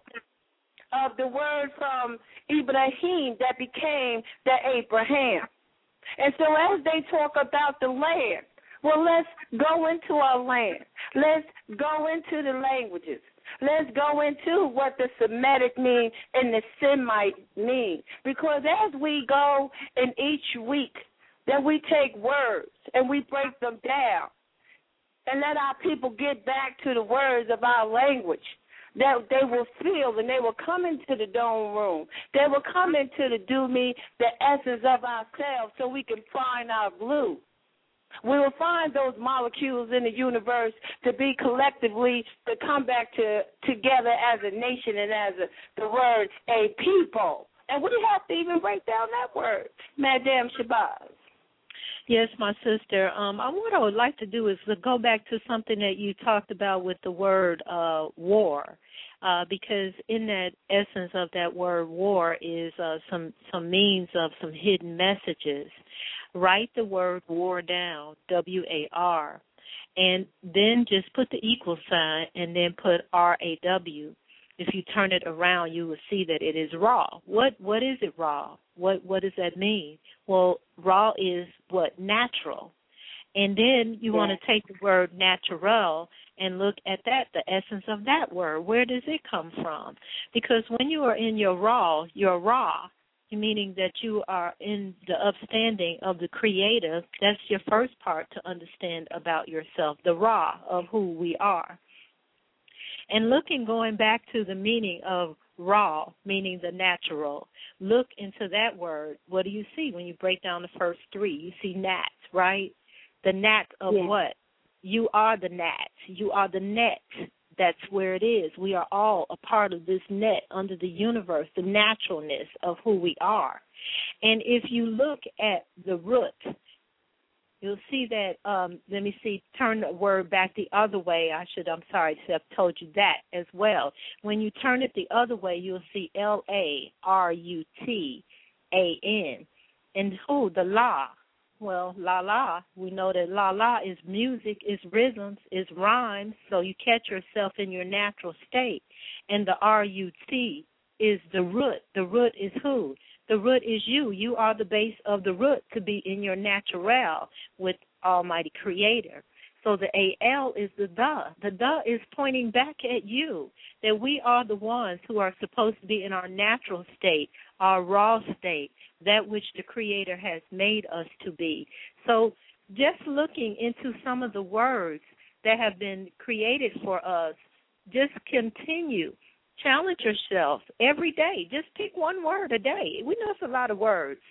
of the word from Ibrahim that became the Abraham. And so as they talk about the land, well, let's go into our land. Let's go into the languages. Let's go into what the Semitic mean and the Semite mean. Because as we go in each week, then we take words and we break them down, and let our people get back to the words of our language, that they will feel, and they will come into the dome room. They will come into the do me, the essence of ourselves, so we can find our glue. We will find those molecules in the universe to be collectively, to come back to together as a nation and as a, the word, a people. And we have to even break down that word, Madame Shabazz. Yes, my sister. Um, I, what I would like to do is to go back to something that you talked about with the word uh, war, uh, because in that essence of that word war is uh, some, some means of some hidden messages. Write the word war down, W A R, and then just put the equal sign and then put R A W. If you turn it around, you will see that it is raw. What What is it raw? What What does that mean? Well, raw is what? Natural. And then you yeah. want to take the word natural and look at that, the essence of that word. Where does it come from? Because when you are in your raw, you're raw, meaning that you are in the upstanding of the creative. That's your first part to understand about yourself, the raw of who we are. And looking, going back to the meaning of raw, meaning the natural, look into that word. What do you see when you break down the first three? You see gnats, right? The gnat of yeah. what? You are the gnat. You are the net. That's where it is. We are all a part of this net under the universe, the naturalness of who we are. And if you look at the root, you'll see that, um, let me see, turn the word back the other way. I should, I'm sorry, I should have told you that as well. When you turn it the other way, you'll see L A R U T A N. And who? The La. Well, la la, we know that la la is music, is rhythms, is rhymes, so you catch yourself in your natural state. And the R U T is the root. The root is who? The root is you. You are the base of the root to be in your natural with Almighty Creator. So the A L is the the. The the is pointing back at you, that we are the ones who are supposed to be in our natural state, our raw state, that which the Creator has made us to be. So just looking into some of the words that have been created for us, just continue. Challenge yourself every day. Just pick one word a day. We know it's a lot of words.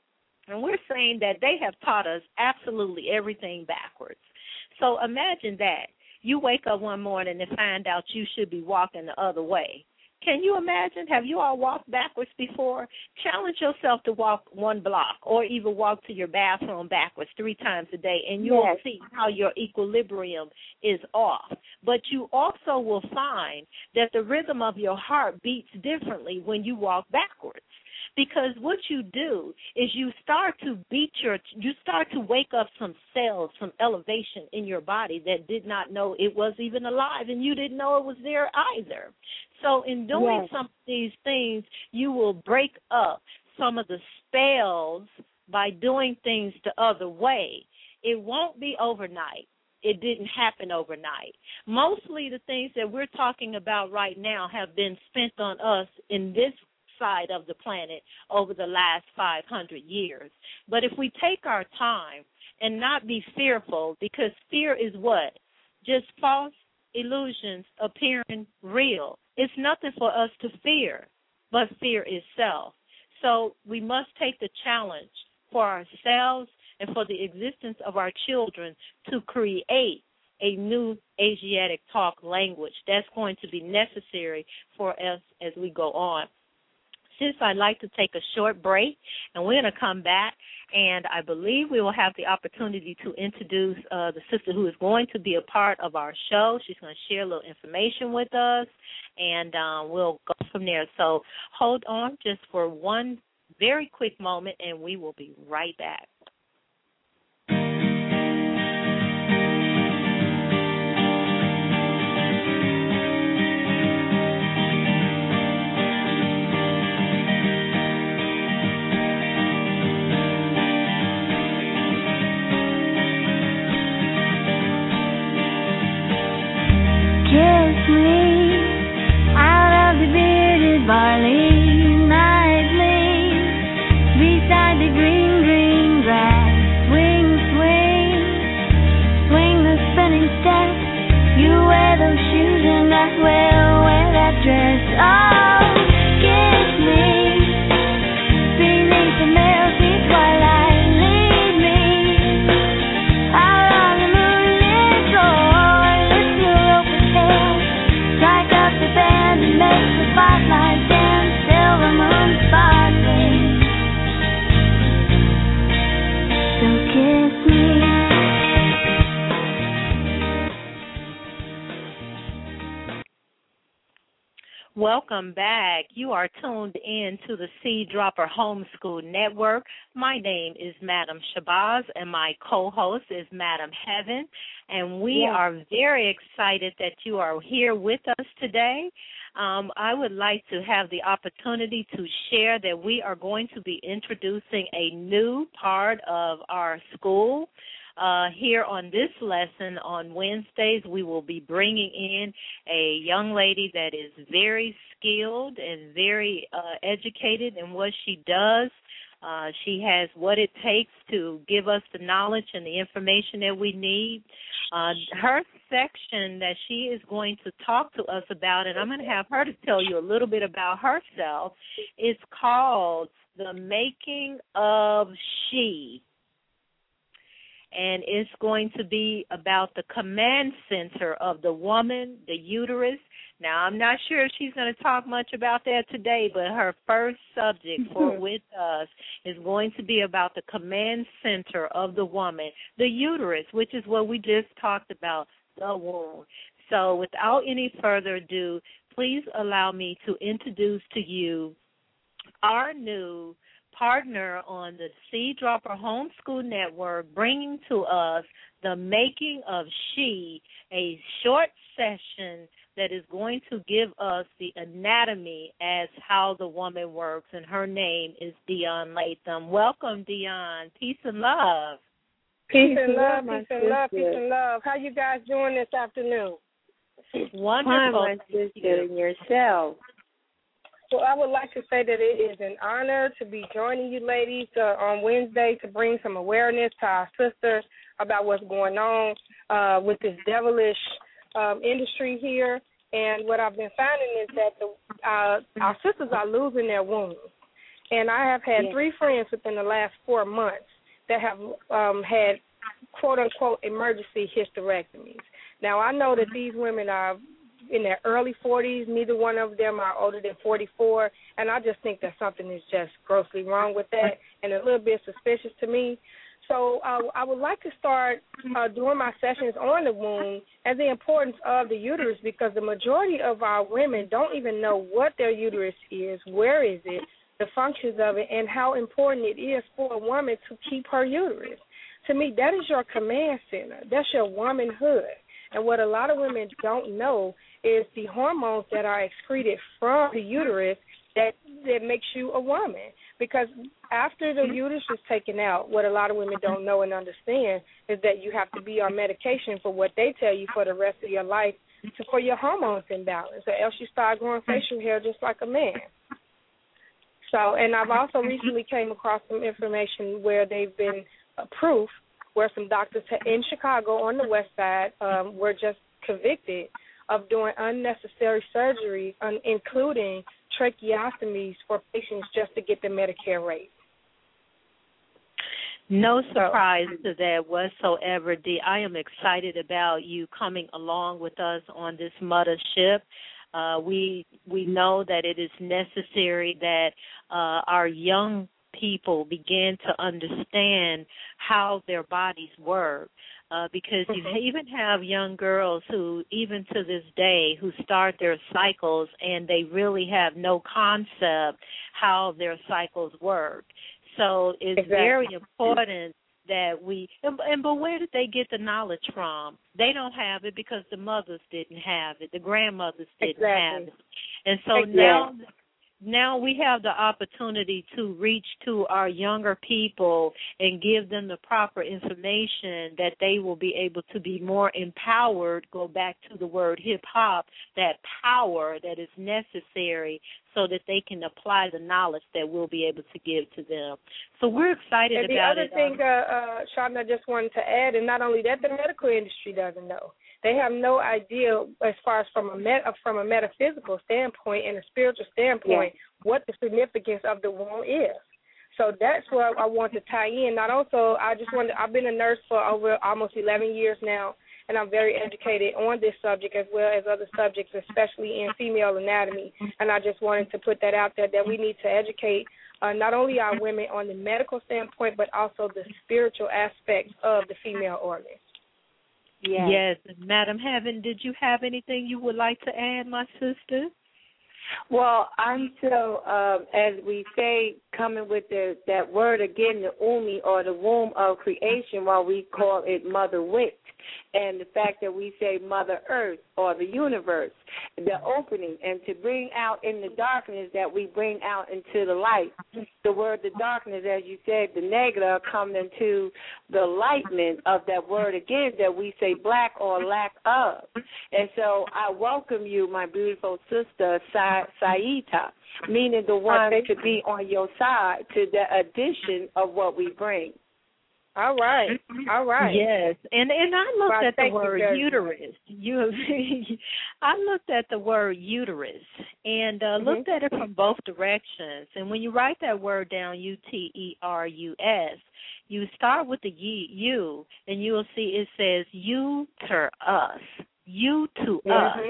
And we're saying that they have taught us absolutely everything backwards. So imagine that. You wake up one morning and find out you should be walking the other way. Can you imagine? Have you all walked backwards before? Challenge yourself to walk one block or even walk to your bathroom backwards three times a day, and you'll yes. see how your equilibrium is off. But you also will find that the rhythm of your heart beats differently when you walk backwards. Because what you do is you start to beat your, you start to wake up some cells, some elevation in your body that did not know it was even alive, and you didn't know it was there either. So in doing yes. some of these things, you will break up some of the spells by doing things the other way. It won't be overnight. It didn't happen overnight. Mostly the things that we're talking about right now have been spent on us in this side of the planet over the last five hundred years. But if we take our time and not be fearful, because fear is what? Just false illusions appearing real. It's nothing for us to fear, but fear itself. So we must take the challenge for ourselves and for the existence of our children to create a new Asiatic talk language. That's going to be necessary for us as we go on. Since I'd like to take a short break, and we're going to come back, and I believe we will have the opportunity to introduce uh, the sister who is going to be a part of our show. She's going to share a little information with us, and uh, we'll go from there. So hold on just for one very quick moment, and we will be right back. Barley nightly beside the green, green grass. Swing, swing, swing the spinning step. You wear those shoes and I will wear that dress. Oh, kiss me beneath the milky twilight. Lead me out on the moonlit shore. Lift your open tail, strike up the band and make the spotlight dance till the moon sparkling. So kiss me. Welcome back. You are tuned in to the Seed Dropper Homeschool Network. My name is Madam Shabazz, and my co-host is Madam Heaven, and we yes. are very excited that you are here with us today. Um, I would like to have the opportunity to share that we are going to be introducing a new part of our school. Uh, here on this lesson on Wednesdays, we will be bringing in a young lady that is very skilled and very uh, educated in what she does. Uh, she has what it takes to give us the knowledge and the information that we need. Uh, her section that she is going to talk to us about, and I'm going to have her to tell you a little bit about herself, is called The Making of She. And it's going to be about the command center of the woman, the uterus, Now, I'm not sure if she's going to talk much about that today, but her first subject for with us is going to be about the command center of the woman, the uterus, which is what we just talked about, the womb. So without any further ado, please allow me to introduce to you our new partner on the Seed Dropper Homeschool Network, bringing to us the Making of She, a short session that is going to give us the anatomy as how the woman works, and her name is Dion Latham. Welcome, Dion. Peace and love. Peace and love, peace and love, peace and love. How you guys doing this afternoon? Wonderful. Hi, my sister, and yourself. Well, I would like to say that it is an honor to be joining you ladies uh, on Wednesday to bring some awareness to our sisters about what's going on uh, with this devilish um, industry here. And what I've been finding is that the, uh, our sisters are losing their wombs. And I have had yes. three friends within the last four months that have um, had, quote-unquote, emergency hysterectomies. Now, I know that these women are in their early forties. Neither one of them are older than forty-four, and I just think that something is just grossly wrong with that and a little bit suspicious to me. So uh, I would like to start uh, doing my sessions on the womb and the importance of the uterus, because the majority of our women don't even know what their uterus is, where is it, the functions of it, and how important it is for a woman to keep her uterus. To me, that is your command center. That's your womanhood. And what a lot of women don't know is the hormones that are excreted from the uterus that, that makes you a woman. Because after the uterus is taken out, what a lot of women don't know and understand is that you have to be on medication for what they tell you for the rest of your life to, for your hormones imbalance, or else you start growing facial hair just like a man. So, and I've also recently came across some information where they've been uh, proof where some doctors in Chicago on the west side um, were just convicted of doing unnecessary surgeries, um, including tracheostomies for patients just to get the Medicare rate. No surprise to that whatsoever, Dee. I am excited about you coming along with us on this mothership. Uh, we we know that it is necessary that uh, our young people begin to understand how their bodies work, uh, because you even have young girls who, even to this day, who start their cycles and they really have no concept how their cycles work. So it's exactly. very important that we, and, and but where did they get the knowledge from? They don't have it because the mothers didn't have it, the grandmothers didn't exactly. have it. And so exactly. now Now we have the opportunity to reach to our younger people and give them the proper information that they will be able to be more empowered, go back to the word hip-hop, that power that is necessary so that they can apply the knowledge that we'll be able to give to them. So we're excited and about it. it. The other thing, uh, uh, Shawna, I just wanted to add, and not only that, the medical industry doesn't know. They have no idea, as far as from a met, from a metaphysical standpoint and a spiritual standpoint, yeah. what the significance of the womb is. So that's where I want to tie in. Not also, I just want to, I've been a nurse for over almost eleven years now, and I'm very educated on this subject as well as other subjects, especially in female anatomy. And I just wanted to put that out there, that we need to educate uh, not only our women on the medical standpoint, but also the spiritual aspects of the female organ. Yes. yes. Madam Heaven, did you have anything you would like to add, my sister? Well, I'm so, um, as we say, coming with the, that word again, the umi, or the womb of creation, while we call it Mother Wit, and the fact that we say Mother Earth or the universe, the opening, and to bring out in the darkness that we bring out into the light. The word the darkness, as you said, the negative, come into the lightning of that word again that we say black or lack of. And so I welcome you, my beautiful sister, Sa- Saita, meaning the one to be on your side to the addition of what we bring. All right, all right. Yes, and and I looked well, at the word you, uterus. You, I looked at the word uterus and uh, mm-hmm. looked at it from both directions. And when you write that word down, U T E R U S, you start with the U, and you will see it says uter us, you to mm-hmm. us.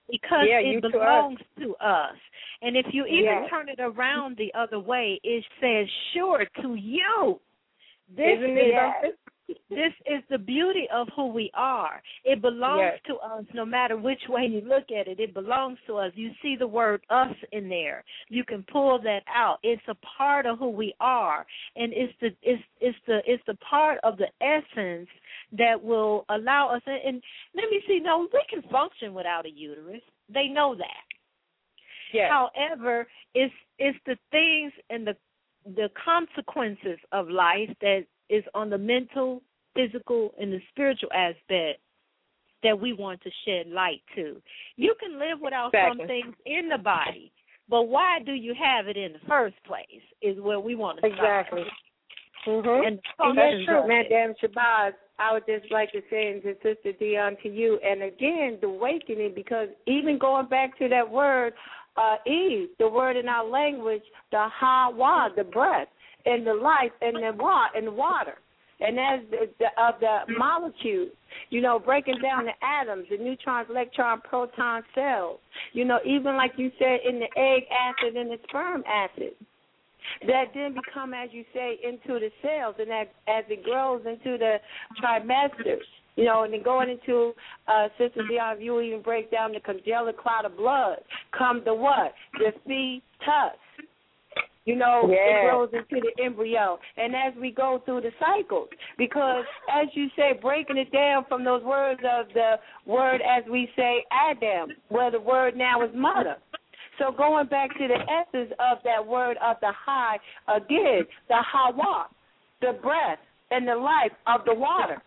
because yeah, it belongs to us. to us. And if you even yes. turn it around the other way, it says, sure, to you. This Isn't is it something? This is the beauty of who we are. It belongs yes. to us no matter which way you look at it. It belongs to us. You see the word us in there. You can pull that out. It's a part of who we are. And it's the it's it's the it's the part of the essence that will allow us and, and let me see, no, we can function without a uterus. They know that. Yes. However, it's it's the things and the the consequences of life that is on the mental, physical, and the spiritual aspect that we want to shed light to. You can live without exactly. some things in the body, but why do you have it in the first place is where we want to start. Exactly. Mm-hmm. And, and that's true, Madam Shabazz. I would just like to say, and to Sister Dion, to you, and again, the awakening, because even going back to that word, uh, Eve, the word in our language, the Hawa, the breath, and the life, and the wa, and the water. And as the, the, of the molecules, you know, breaking down the atoms, the neutrons, electron, proton cells, you know, even like you said in the egg acid and the sperm acid, that then become, as you say, into the cells, and that as it grows into the trimesters, you know, and then going into, uh, Sister Dion, you even break down the congenital clot of blood, come the what? The fetus. You know, yes. it grows into the embryo. And as we go through the cycles, because as you say, breaking it down from those words of the word, as we say, Adam, where the word now is mother. So going back to the essence of that word of the high, again, the Hawa, the breath and the life of the water.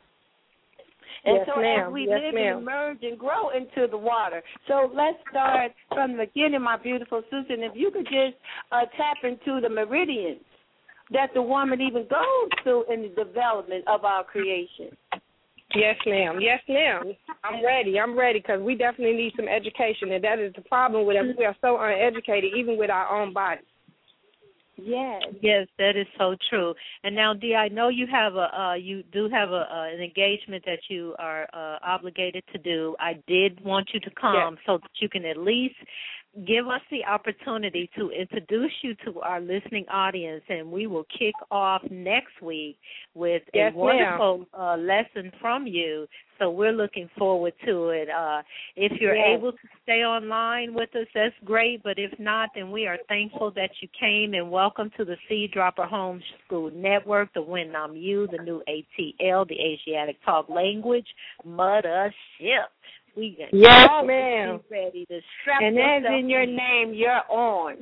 And yes, so ma'am. as we yes, live ma'am. and emerge and grow into the water. So let's start from the beginning, my beautiful sister. And if you could just uh, tap into the meridians that the woman even goes through in the development of our creation. Yes, ma'am. Yes, ma'am. I'm ready. I'm ready because we definitely need some education, and that is the problem with us. We are so uneducated, even with our own bodies. Yes. Yes, that is so true. And now, Dee, I know you have a uh, you do have a uh, an engagement that you are uh, obligated to do. I did want you to come yes. so that you can at least give us the opportunity to introduce you to our listening audience, and we will kick off next week with yes, a wonderful uh, lesson from you. So we're looking forward to it. Uh, if you're yes. able to stay online with us, that's great. But if not, then we are thankful that you came, and welcome to the Seed Dropper Homeschool Network, the When I'm You, the new A T L, the Asiatic Talk Language, Mothership. We got yes, ma'am. Ready to strap and as in your name, you're on.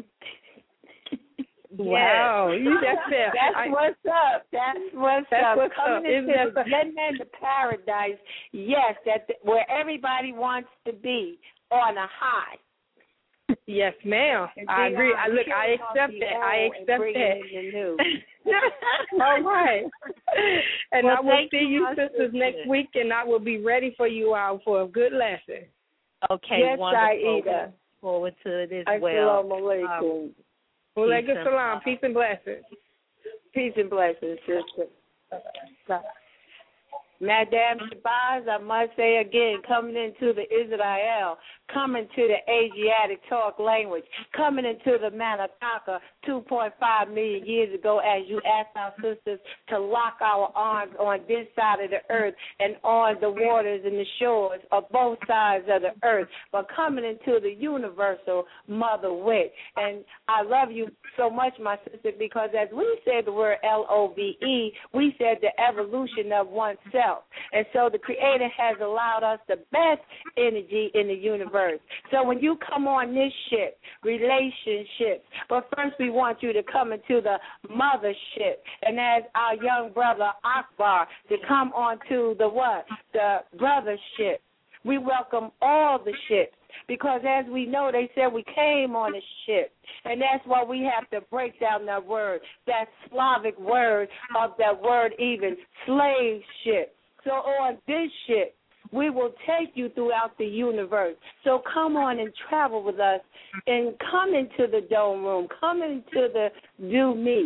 Wow, yes. you just said that's I, what's up. That's what's that's up. What's Coming up. into Isn't the that getting into paradise. Yes, that where everybody wants to be on a high. Yes, ma'am. I agree. I look. I accept that. I accept that. All right. And well, I will see you, you sisters, next week, and I will be ready for you all for a good lesson. Okay, yes, wonderful. Saida. Forward to it as well. well. Assalamu alaikum. Walaikum salam. Peace and blessings. Peace and blessings, sister. Bye. Madam Shabazz, I must say again, coming into the Israel, coming to the Asiatic talk language, coming into the Manataka two point five million years ago, as you asked our sisters to lock our arms on this side of the earth and on the waters and the shores of both sides of the earth, but coming into the universal mother wit. And I love you so much, my sister, because as we said the word L O V E, we said the evolution of oneself. And so the Creator has allowed us the best energy in the universe. So when you come on this ship, relationships, but first we want you to come into the mothership. And as our young brother Akbar, to come onto the what? The brothership. We welcome all the ships. Because as we know, they said we came on a ship. And that's why we have to break down that word, that Slavic word of that word even, slave ship. So on this ship, we will take you throughout the universe. So come on and travel with us and come into the dome room. Come into the do me.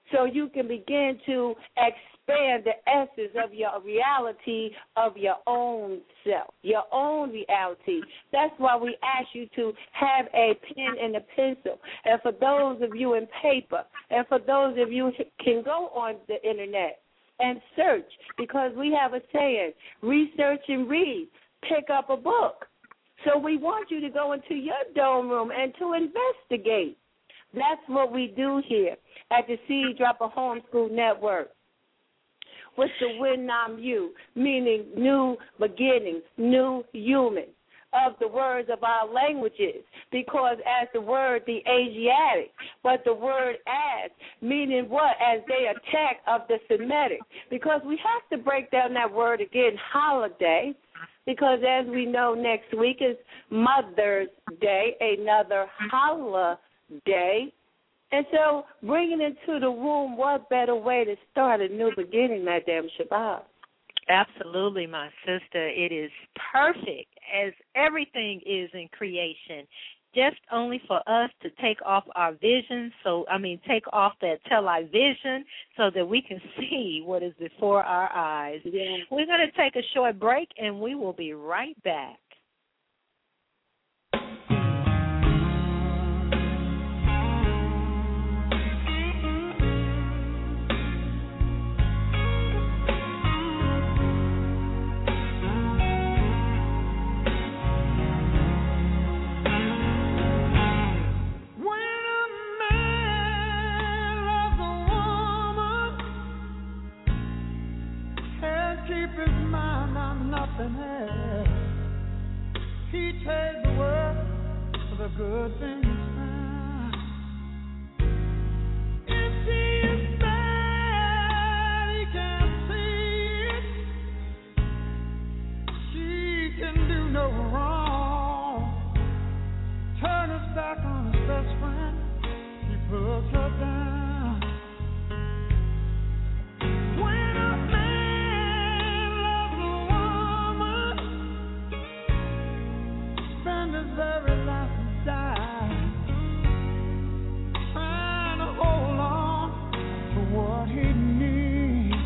so you can begin to expand the essence of your reality of your own self, your own reality. That's why we ask you to have a pen and a pencil. And for those of you in paper, and for those of you who can go on the internet and search, because we have a saying, research and read, pick up a book. So we want you to go into your dome room and to investigate. That's what we do here at the Seed Dropper Homeschool Network with the Winnam U, meaning new beginnings, new human, of the words of our languages, because as the word the Asiatic, but the word as, meaning what? As they attack of the Semitic, because we have to break down that word again, holiday, because as we know next week is Mother's Day, another holiday. And so bringing into the womb, what better way to start a new beginning, Madame Shabazz? Absolutely, my sister. It is perfect, as everything is in creation, just only for us to take off our vision, so, I mean, take off that television so that we can see what is before our eyes. Yeah. We're going to take a short break, and we will be right back. He takes the world for the good things found. If he is bad, he can't see it. She can do no wrong. Turn his back on his best friend. He puts her down. Very last die, trying to hold on to what he needs.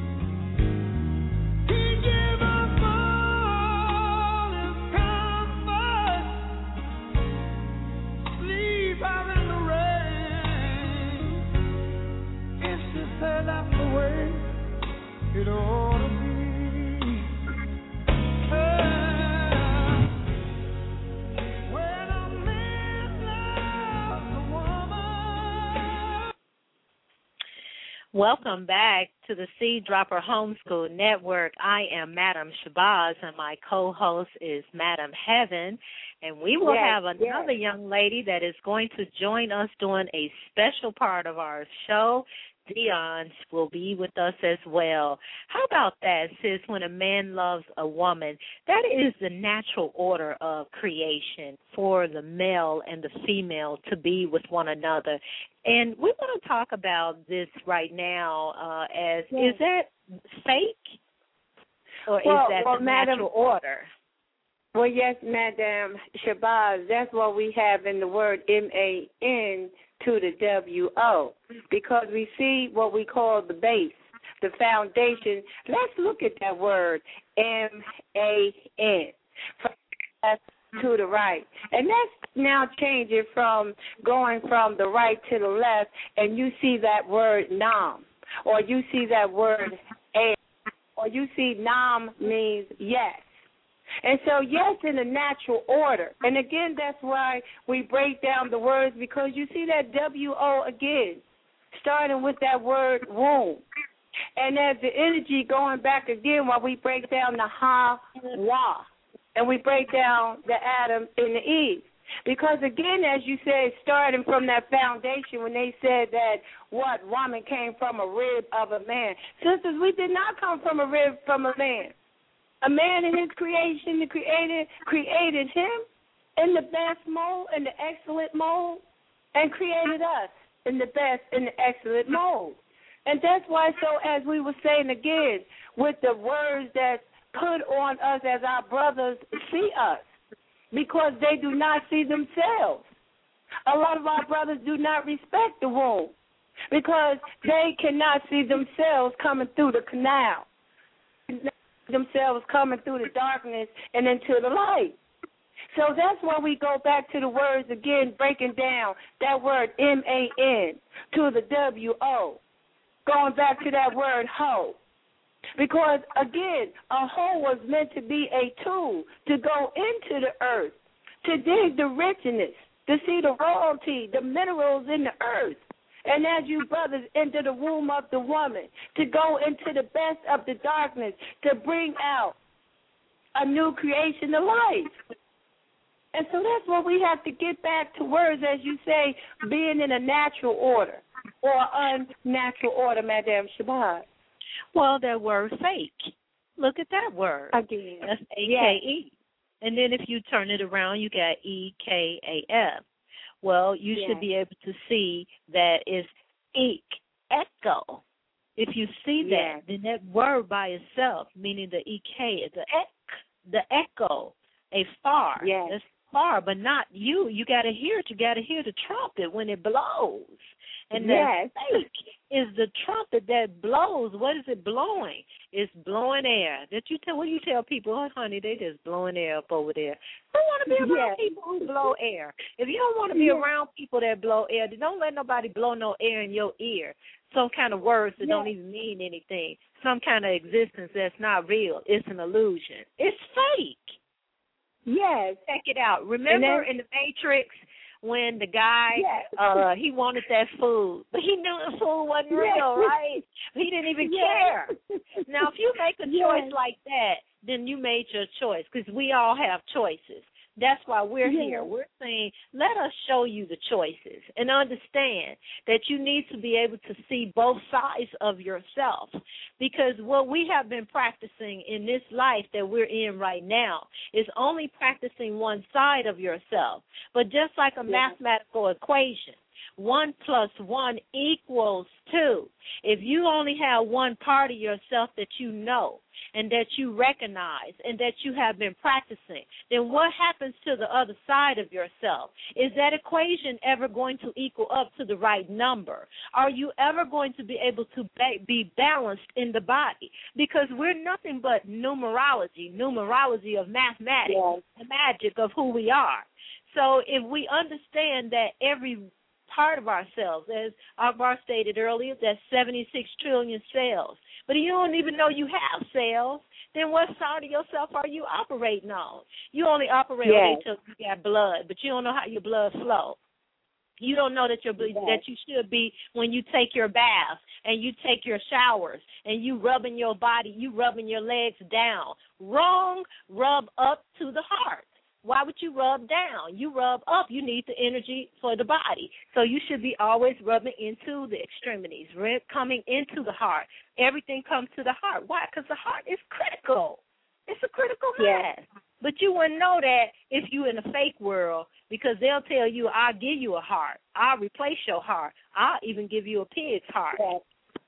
He gave up all his comfort, sleep out in the rain. If she said that's the way it ought to be. Welcome back to the Seed Dropper Homeschool Network. I am Madam Shabazz, and my co-host is Madam Heaven. And we will yes, have another yes. young lady that is going to join us during a special part of our show. Dion will be with us as well. How about that, sis, when a man loves a woman? That is the natural order of creation for the male and the female to be with one another. And we want to talk about this right now uh, as, yes. is that fake or well, is that well, the Madam, natural order? Well, yes, Madam Shabazz, that's what we have in the word M A N to the W O, because we see what we call the base, the foundation. Let's look at that word, M A N, from left to the right. And that's now changing from going from the right to the left, and you see that word nam, or you see that word a, or you see nam means yes. And so, yes, in a natural order. And, again, that's why we break down the words, because you see that W O again, starting with that word womb. And as the energy going back again while we break down the ha, wa, and we break down the Adam and the Eve. Because, again, as you said, starting from that foundation when they said that, what, woman came from a rib of a man. Sisters, we did not come from a rib from a man. A man in his creation, the Creator created him in the best mold, in the excellent mold, and created us in the best and the excellent mold. And that's why, so as we were saying again, with the words that put on us as our brothers see us, because they do not see themselves. A lot of our brothers do not respect the womb. because they cannot see themselves coming through the canal, themselves coming through the darkness and into the light. So that's why we go back to the words again, breaking down that word M A N to the W O, going back to that word hoe. Because, again, a hoe was meant to be a tool to go into the earth, to dig the richness, to see the royalty, the minerals in the earth. And as you brothers enter the womb of the woman, to go into the best of the darkness, to bring out a new creation of life. And so that's what we have to get back to words, as you say, being in a natural order or unnatural order, Madame Shabazz. Well, that word fake. Look at that word. Again. That's A K E. And then if you turn it around, you got E K A F. Well, you yes. should be able to see that it's eek, echo. If you see that, yes. then that word by itself, meaning the E K, the ek, the echo, a far. Yes. That's far, but not you. You got to hear it. You got to hear the trumpet when it blows. And yes. that fake is the trumpet that blows. What is it blowing? It's blowing air. That you tell? What do you tell people? Oh, honey, they just blowing air up over there. I don't want to be around yes. people who blow air. If you don't want to be yes. around people that blow air, then don't let nobody blow no air in your ear. Some kind of words that yes. don't even mean anything. Some kind of existence that's not real. It's an illusion. It's fake. Yes. Check it out. Remember then, in the Matrix when the guy, yes. uh, he wanted that food, but he knew the food wasn't yes. real, right? He didn't even yes. care. Now, if you make a choice yes. like that, then you made your choice, because we all have choices. That's why we're yes. here. We're saying, let us show you the choices and understand that you need to be able to see both sides of yourself, because what we have been practicing in this life that we're in right now is only practicing one side of yourself. But just like a yes. mathematical equation, one plus one equals two. If you only have one part of yourself that you know and that you recognize and that you have been practicing, then what happens to the other side of yourself? Is that equation ever going to equal up to the right number? Are you ever going to be able to be balanced in the body? Because we're nothing but numerology, numerology of mathematics, yes. the magic of who we are. So if we understand that every part of ourselves, as Akbar stated earlier, that's seventy-six trillion cells. But you don't even know you have cells, then what side of yourself are you operating on? You only operate yes. on until you got blood, but you don't know how your blood flows. You don't know that you're, yes. that you should be when you take your baths and you take your showers and you rubbing your body, you rubbing your legs down. Wrong, rub up to the heart. Why would you rub down? You rub up. You need the energy for the body. So you should be always rubbing into the extremities, coming into the heart. Everything comes to the heart. Why? Because the heart is critical. It's a critical mass. Yes. But you wouldn't know that if you're in a fake world, because they'll tell you, I'll give you a heart. I'll replace your heart. I'll even give you a pig's heart. Yes.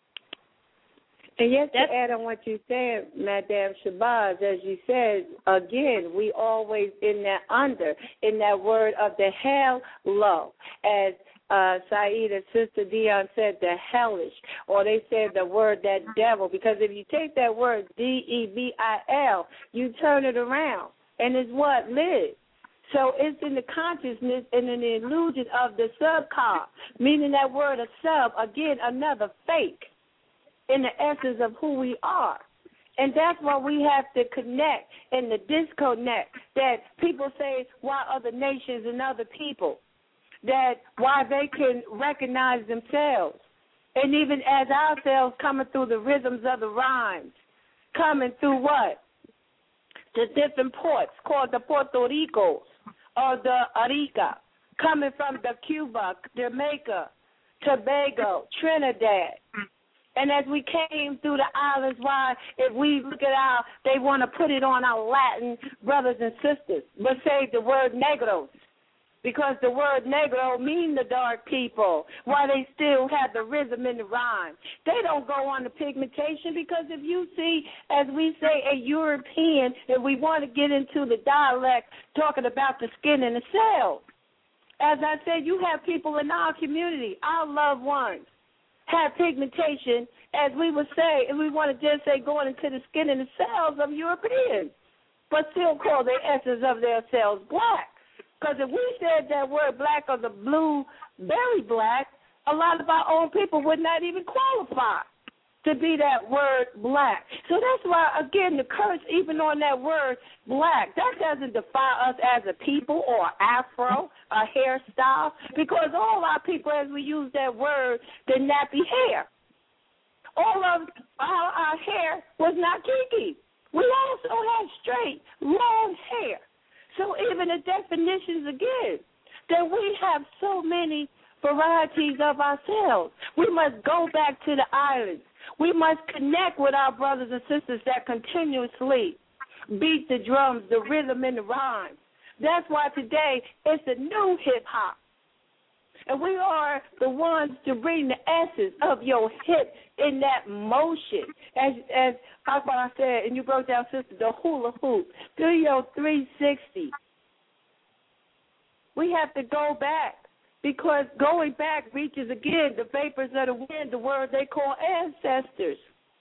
And yes, to add on what you said, Madame Shabazz, as you said, again, we always in that under, in that word of the hell low, as uh, Saida, Sister Dion said, the hellish, or they said the word that devil, because if you take that word D E V I L, you turn it around, and it's what lives. So it's in the consciousness and in the illusion of the subcon, meaning that word of sub, again, another fake. In the essence of who we are. And that's why we have to connect and the disconnect that people say why other nations and other people, that why they can recognize themselves. And even as ourselves coming through the rhythms of the rhymes, coming through what? The different ports called the Puerto Ricos or the Arica, coming from the Cuba, Jamaica, Tobago, Trinidad. And as we came through the islands, why, if we look at our, they want to put it on our Latin brothers and sisters, but say the word negros, because the word negro mean the dark people, why they still have the rhythm in the rhyme. They don't go on the pigmentation, because if you see, as we say, a European, if we want to get into the dialect, talking about the skin and the cells, as I said, you have people in our community, our loved ones, have pigmentation, as we would say, and we want to just say going into the skin and the cells of Europeans, but still call the essence of their cells black. Because if we said that word black or the blue berry black, a lot of our own people would not even qualify to be that word black. So that's why, again, the curse even on that word black, that doesn't define us as a people or afro, a hairstyle, because all our people, as we use that word, the nappy hair. All of our, our hair was not kinky. We also had straight, long hair. So even the definitions, again, that we have so many varieties of ourselves. We must go back to the islands. We must connect with our brothers and sisters that continuously beat the drums, the rhythm, and the rhymes. That's why today it's a new hip-hop. And we are the ones to bring the essence of your hip in that motion. As as I said, and you broke down, sister, the hula hoop, do your three sixty. We have to go back, because going back reaches, again, the vapors of the wind, the word they call ancestors.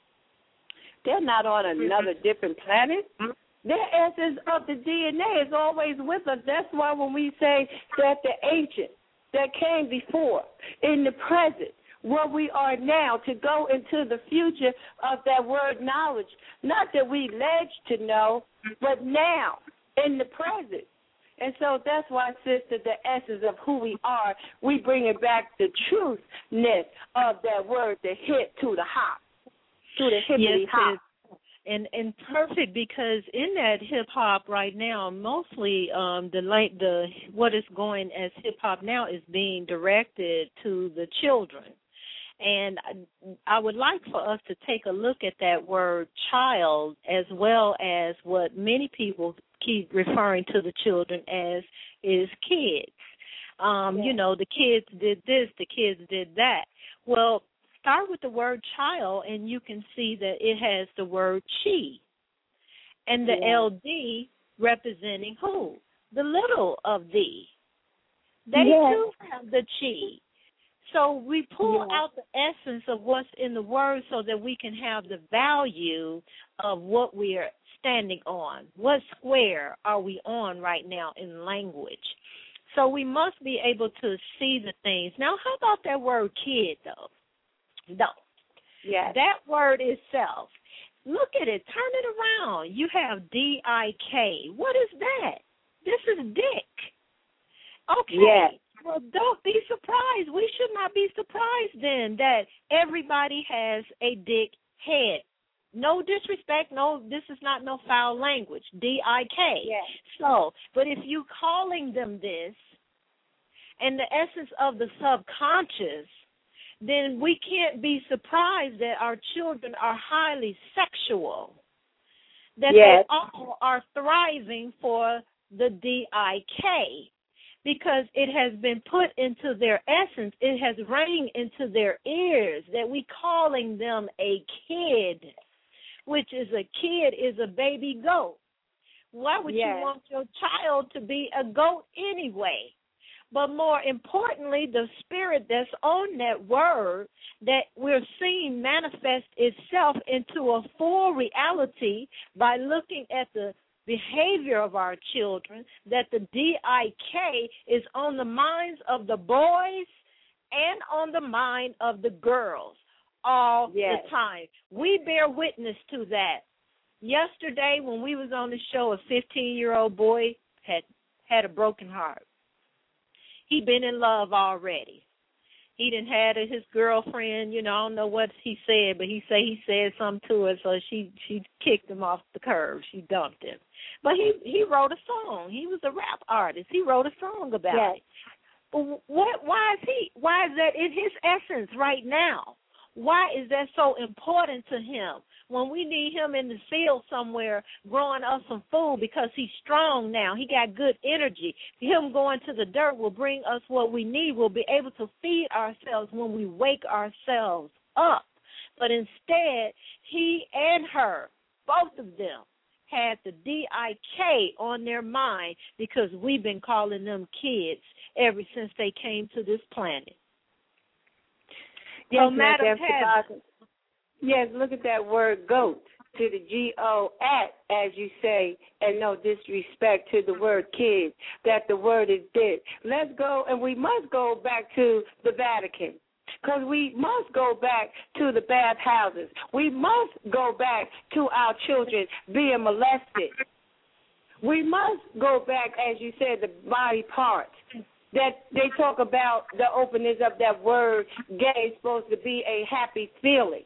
They're not on another different planet. Their essence of the D N A is always with us. That's why when we say that the ancient that came before, in the present, where we are now, to go into the future of that word knowledge, not that we ledge to know, but now, in the present. And so that's why, sister, the essence of who we are, we bring it back the truthness of that word, the hip to the hop, to the hippity yes, hop. And and perfect, because in that hip hop right now, mostly um, the the what is going as hip hop now is being directed to the children. And I would like for us to take a look at that word child, as well as what many people keep referring to the children as is kids. Um, yeah. You know, the kids did this, the kids did that. Well, start with the word child, and you can see that it has the word chi. And the yeah. L D representing who? The little of thee. They yeah. too have the chi. So we pull yeah. out the essence of what's in the word so that we can have the value of what we are standing on. What square are we on right now in language? So we must be able to see the things. Now, how about that word kid, though? No. Yes. That word itself. Look at it. Turn it around. You have D I K. What is that? This is dick. Okay. Yes. Well, don't be surprised. We should not be surprised then that everybody has a dick head. No disrespect. No, this is not no foul language. D I K. Yes. So, but if you calling them this, and the essence of the subconscious, then we can't be surprised that our children are highly sexual, that yes. they all are thriving for the D I K, because it has been put into their essence, it has rang into their ears that we calling them a kid, which is a kid is a baby goat. Why would yes. you want your child to be a goat anyway? But more importantly, the spirit that's on that word that we're seeing manifest itself into a full reality by looking at the behavior of our children, that the D I K is on the minds of the boys and on the mind of the girls all yes. the time. We bear witness to that. Yesterday when we was on the show, a fifteen-year-old boy had had a broken heart. He been in love already. He done had his girlfriend, you know, I don't know what he said, but he say he said something to her, so she she kicked him off the curb. She dumped him. But he, he wrote a song. He was a rap artist. He wrote a song about yes. it. But what? Why is he? Why is that in his essence right now? Why is that so important to him when we need him in the field somewhere growing up some food because he's strong now? He got good energy. Him going to the dirt will bring us what we need. We'll be able to feed ourselves when we wake ourselves up. But instead, he and her, both of them, had the D I K on their mind because we've been calling them kids ever since they came to this planet. Yes, so, Madam Heather. Yes, look at that word goat, to the G O at, as you say, and no disrespect to the word kid, that the word is dead. Let's go, and we must go back to the Vatican, because we must go back to the bathhouses. We must go back to our children being molested. We must go back, as you said, the body parts. That they talk about the openness of that word, gay, is supposed to be a happy feeling.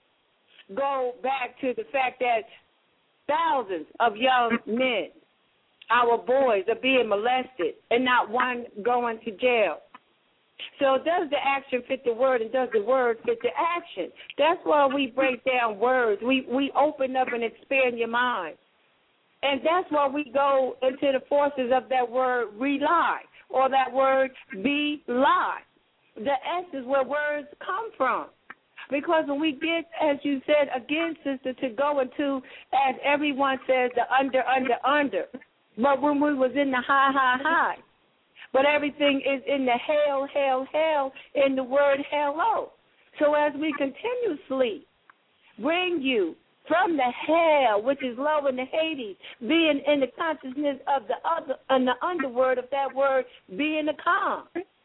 Go back to the fact that thousands of young men, our boys, are being molested and not one going to jail. So does the action fit the word, and does the word fit the action? That's why we break down words. We we open up and expand your mind. And that's why we go into the forces of that word rely, or that word be lie. The S is where words come from. Because when we get, as you said, again, sister, to go into, as everyone says, the under, under, under. But when we was in the high, high, high. But everything is in the hell, hell, hell, in the word hello. So as we continuously bring you from the hell, which is low in the Hades, being in the consciousness of the other, and the underword of that word being the calm.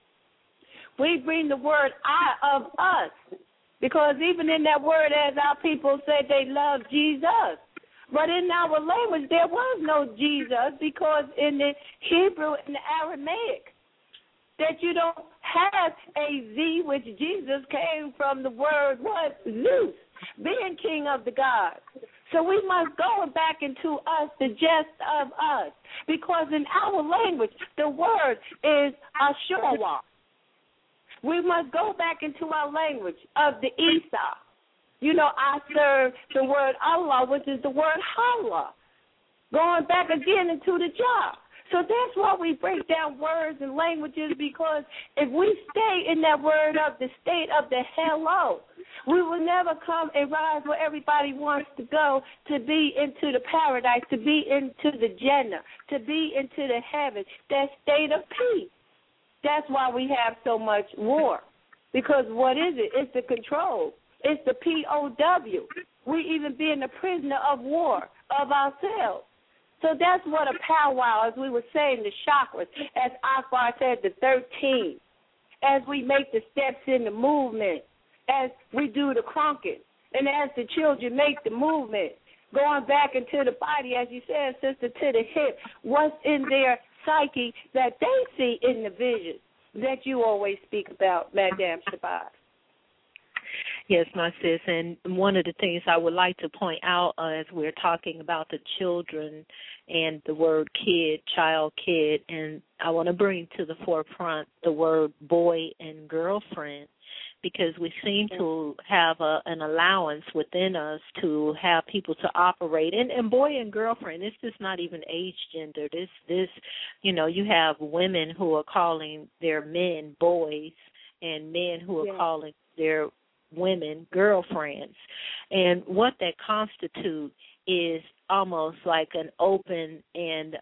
We bring the word I of us. Because even in that word, as our people say, they love Jesus. But in our language, there was no Jesus, because in the Hebrew and the Aramaic, that you don't have a Z, which Jesus came from the word what? Zeus, being king of the gods. So we must go back into us, the jest of us, because in our language, the word is Ashura. We must go back into our language of the Isa. You know, I serve the word Allah, which is the word Allah. Going back again into the job. So that's why we break down words and languages, because if we stay in that word of the state of the hello, we will never come and rise where everybody wants to go, to be into the paradise, to be into the Jannah, to be into the heaven, that state of peace. That's why we have so much war, because what is it? It's the control. It's the P O W. We even being a prisoner of war of ourselves. So that's what a powwow, as we were saying, the chakras, as Akbar said, the thirteen, as we make the steps in the movement, as we do the crunking, and as the children make the movement, going back into the body, as you said, sister, to the hip, what's in their psyche that they see in the vision that you always speak about, Madame Shabazz. Yes, my sis, and one of the things I would like to point out uh, as we're talking about the children and the word kid, child, kid, and I want to bring to the forefront the word boy and girlfriend, because we seem to have a, an allowance within us to have people to operate. And, and boy and girlfriend, this is not even age gender. This, this, you know, you have women who are calling their men boys and men who are yeah. calling their women girlfriends. And what that constitutes is almost like an open and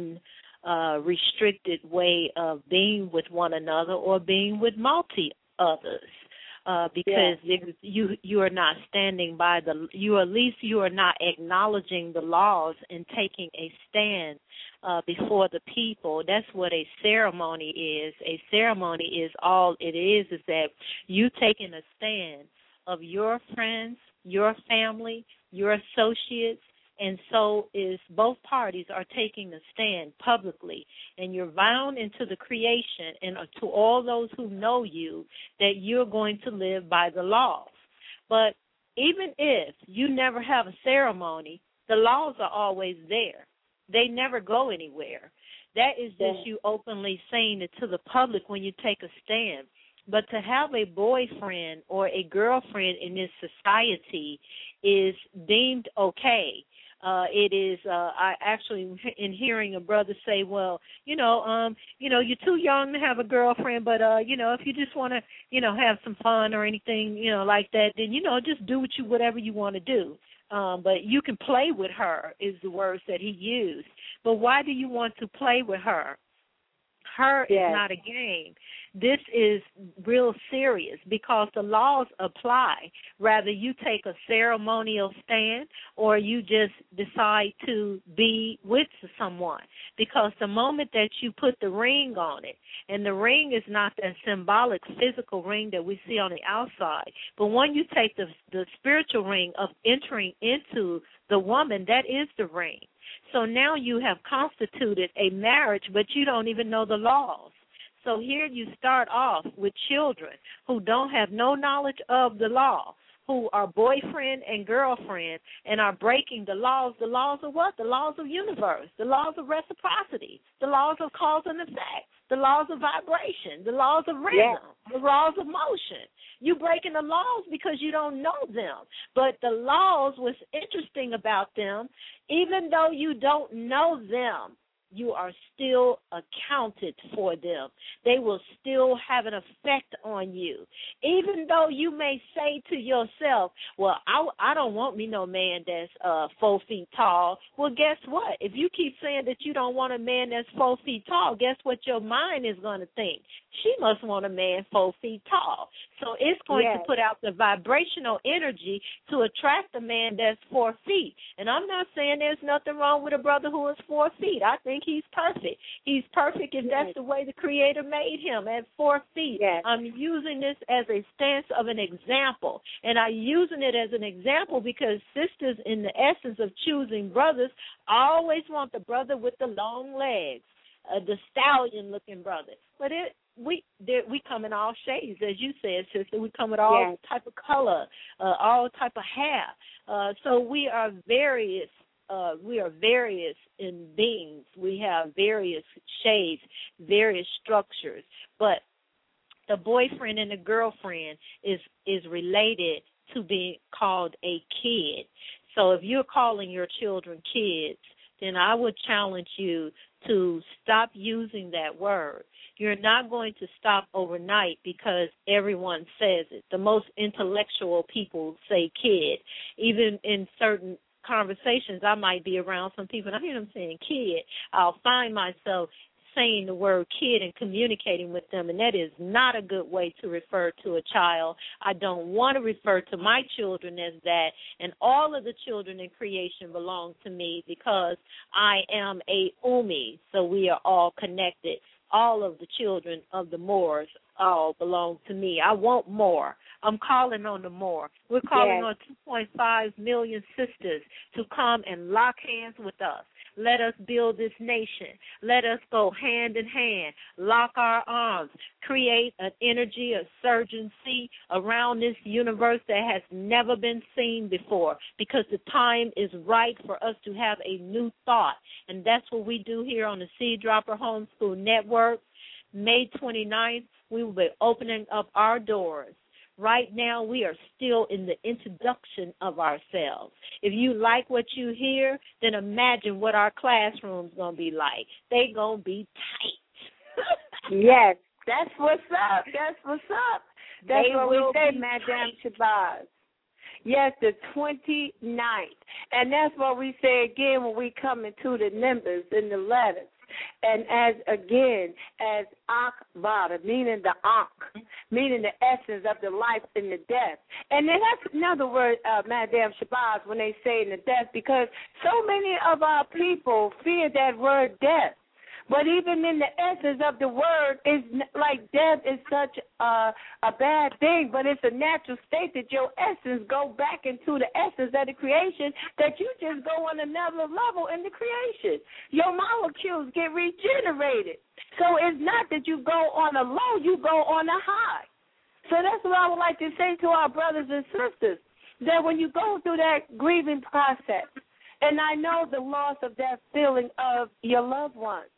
unrestricted uh, way of being with one another or being with multi-others. Uh, because yeah. you you are not standing by the you at least you are not acknowledging the laws and taking a stand uh, before the people. That's what a ceremony is. A ceremony is all it is is that you taking a stand of your friends, your family, your associates. And so is both parties are taking a stand publicly, and you're vowing into the creation and to all those who know you that you're going to live by the laws. But even if you never have a ceremony, the laws are always there. They never go anywhere. That is just you openly saying it to the public when you take a stand. But to have a boyfriend or a girlfriend in this society is deemed okay. Uh, it is, uh, I actually, in hearing a brother say, well, you know, um, you know, you're too young to have a girlfriend, but, uh, you know, if you just want to, you know, have some fun or anything, you know, like that, then, you know, just do what you, whatever you want to do. Um, but you can play with her is the words that he used. But why do you want to play with her? Her Yes. is not a game. This is real serious because the laws apply. Rather you take a ceremonial stand or you just decide to be with someone. Because the moment that you put the ring on it, and the ring is not that symbolic physical ring that we see on the outside, but when you take the the spiritual ring of entering into the woman, that is the ring. So now you have constituted a marriage, but you don't even know the laws. So here you start off with children who don't have no knowledge of the law, who are boyfriend and girlfriend and are breaking the laws. The laws of what? The laws of universe, the laws of reciprocity, the laws of cause and effect, the laws of vibration, the laws of rhythm, yeah. the laws of motion. You breaking the laws because you don't know them. But the laws, what's interesting about them, even though you don't know them, you are still accounted for them. They will still have an effect on you. Even though you may say to yourself, well, I, I don't want me no man that's uh, four feet tall. Well, guess what? If you keep saying that you don't want a man that's four feet tall, guess what your mind is going to think? She must want a man four feet tall. So it's going yes. to put out the vibrational energy to attract a man that's four feet. And I'm not saying there's nothing wrong with a brother who is four feet. I think he's perfect. He's perfect if yes. that's the way the Creator made him, at four feet. Yes. I'm using this as a stance of an example. And I'm using it as an example because sisters, in the essence of choosing brothers, always want the brother with the long legs, uh, the stallion-looking brother. But it we we come in all shades, as you said, sister. We come with all yes. type of color, uh, all type of hair. Uh, so we are various. Uh, we are various in beings. We have various shades, various structures. But the boyfriend and the girlfriend is is related to being called a kid. So if you're calling your children kids, then I would challenge you to stop using that word. You're not going to stop overnight because everyone says it. The most intellectual people say kid. Even in certain conversations, I might be around some people, and I hear them saying kid. I'll find myself saying the word kid and communicating with them, and that is not a good way to refer to a child. I don't want to refer to my children as that, and all of the children in creation belong to me because I am a Umi, so we are all connected. All of the children of the Moors all belong to me. I want more. I'm calling on the more. We're calling yes. on two point five million sisters to come and lock hands with us. Let us build this nation. Let us go hand in hand, lock our arms, create an energy of surgency around this universe that has never been seen before, because the time is right for us to have a new thought. And that's what we do here on the Seed Dropper Homeschool Network. May twenty-ninth, we will be opening up our doors. Right now, we are still in the introduction of ourselves. If you like what you hear, then imagine what our classroom's going to be like. They going to be tight. Yes, that's what's up. That's what's up. That's they what we say, be Madame Shabazz. Yes, the twenty-ninth. And that's what we say again when we come into the numbers and the letters. And as, again, as Akbara, meaning the Ankh, meaning the essence of the life and the death. And then that's another word, uh, Madame Shabazz, when they say in the death, because so many of our people fear that word death. But even in the essence of the word, is like death is such a, a bad thing, but it's a natural state that your essence go back into the essence of the creation, that you just go on another level in the creation. Your molecules get regenerated. So it's not that you go on a low, you go on a high. So that's what I would like to say to our brothers and sisters, that when you go through that grieving process, and I know the loss of that feeling of your loved ones,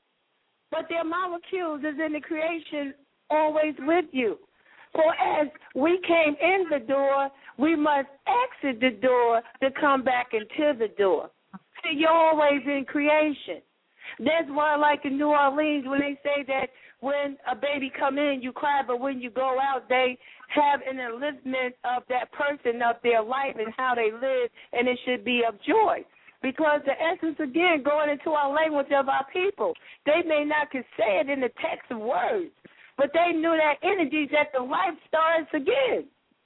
but their molecules is in the creation always with you. For as we came in the door, we must exit the door to come back into the door. See, you're always in creation. That's why, like in New Orleans, when they say that when a baby come in, you cry, but when you go out, they have an enlistment of that person, of their life and how they live, and it should be of joy. Because the essence, again, going into our language of our people. They may not could say it in the text of words, but they knew that energy that the life starts again.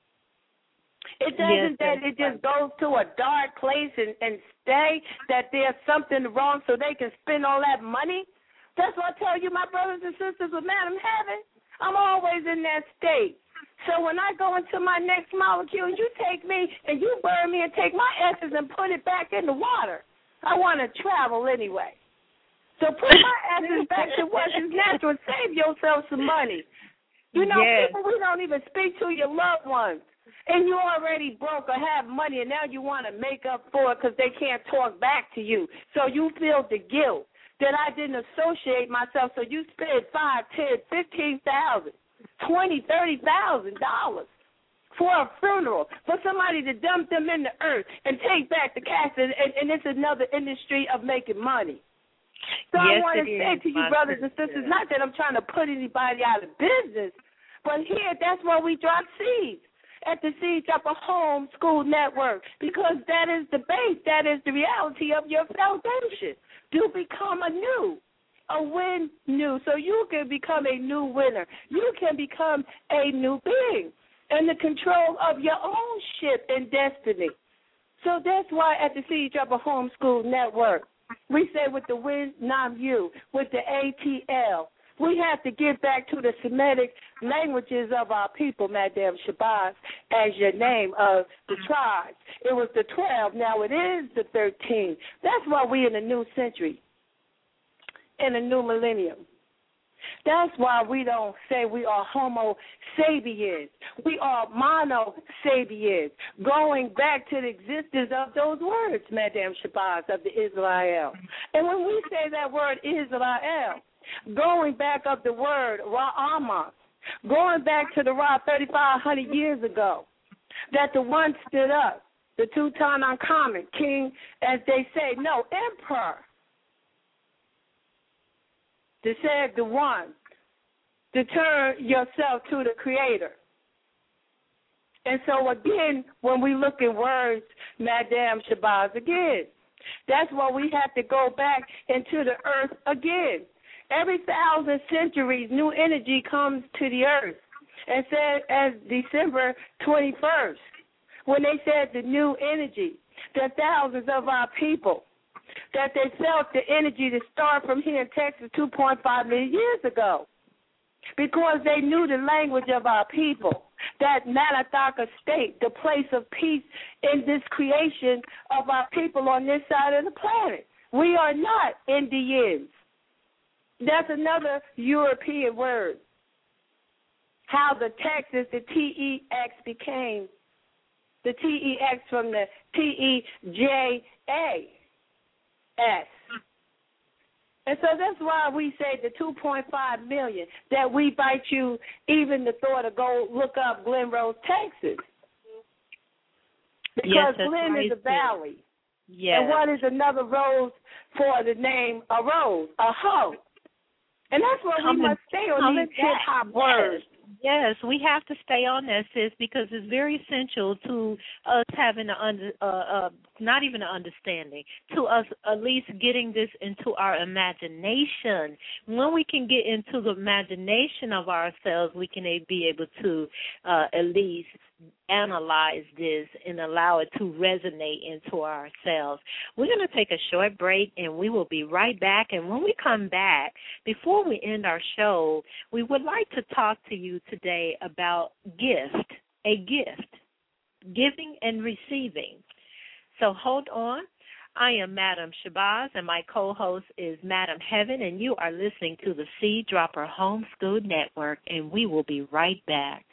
It doesn't yes, that it just goes to a dark place and, and stay, that there's something wrong so they can spend all that money. That's what I tell you, my brothers and sisters with Madam Heaven. I'm always in that state. So when I go into my next molecule, you take me and you burn me and take my essence and put it back in the water. I want to travel anyway. So put my essence back to what is natural and save yourself some money. You know, yes. people, we don't even speak to your loved ones. And you already broke or have money, and now you want to make up for it because they can't talk back to you. So you feel the guilt that I didn't associate myself. So you spend five, ten, fifteen thousand, twenty, thirty thousand dollars for a funeral for somebody to dump them in the earth and take back the cash, and, and, and it's another industry of making money. So yes, I want to say is, to you, brothers and sisters, not that I'm trying to put anybody out of business, but here, that's where we drop seeds. At the Seed Dropper Home School Network, because that is the base, that is the reality of your foundation. To become a new, a win new, so you can become a new winner. You can become a new being in the control of your own ship and destiny. So that's why at the Seed Dropper Home School Network, we say with the Win Nam U, with the A T L, we have to get back to the Semitic languages of our people, Madam Shabazz, as your name of the tribes. It was the twelve, now it is the thirteen. That's why we're in a new century, in a new millennium. That's why we don't say we are Homo sapiens. We are Mono sapiens, going back to the existence of those words, Madam Shabazz, of the Israel. And when we say that word Israel, going back up the word Ra'amah, going back to the Ra thirty-five hundred years ago, that the one stood up, the Tutankhamun, king, as they say, no, emperor, to say the one, to turn yourself to the creator. And so again, when we look at words, Madam Shabazz, again, that's why we have to go back into the earth again. Every thousand centuries, new energy comes to the earth. And said as December twenty-first, when they said the new energy, that thousands of our people, that they felt the energy to start from here in Texas two point five million years ago, because they knew the language of our people, that Manataka state, the place of peace in this creation of our people on this side of the planet. We are not Indians. That's another European word. How the Texas, the T E X became the T E X from the T E J A S. And so that's why we say the two point five million, that we bite you even the thought to go look up Glen Rose, Texas. Because yes, Glen right is a valley. Yes. And what is another rose for the name a rose, a hoe? And that's what Coming, we must stay on these hip-hop words. Yes, we have to stay on that, sis, because it's very essential to us having an under, uh, uh, not even an understanding, to us at least getting this into our imagination. When we can get into the imagination of ourselves, we can be able to uh, at least analyze this and allow it to resonate into ourselves. We're going to take a short break, and we will be right back. And when we come back, before we end our show, we would like to talk to you today about gift, a gift, giving and receiving. So hold on. I am Madam Shabazz, and my co-host is Madam Heaven, and you are listening to the Seed Dropper Homeschool Network, and we will be right back.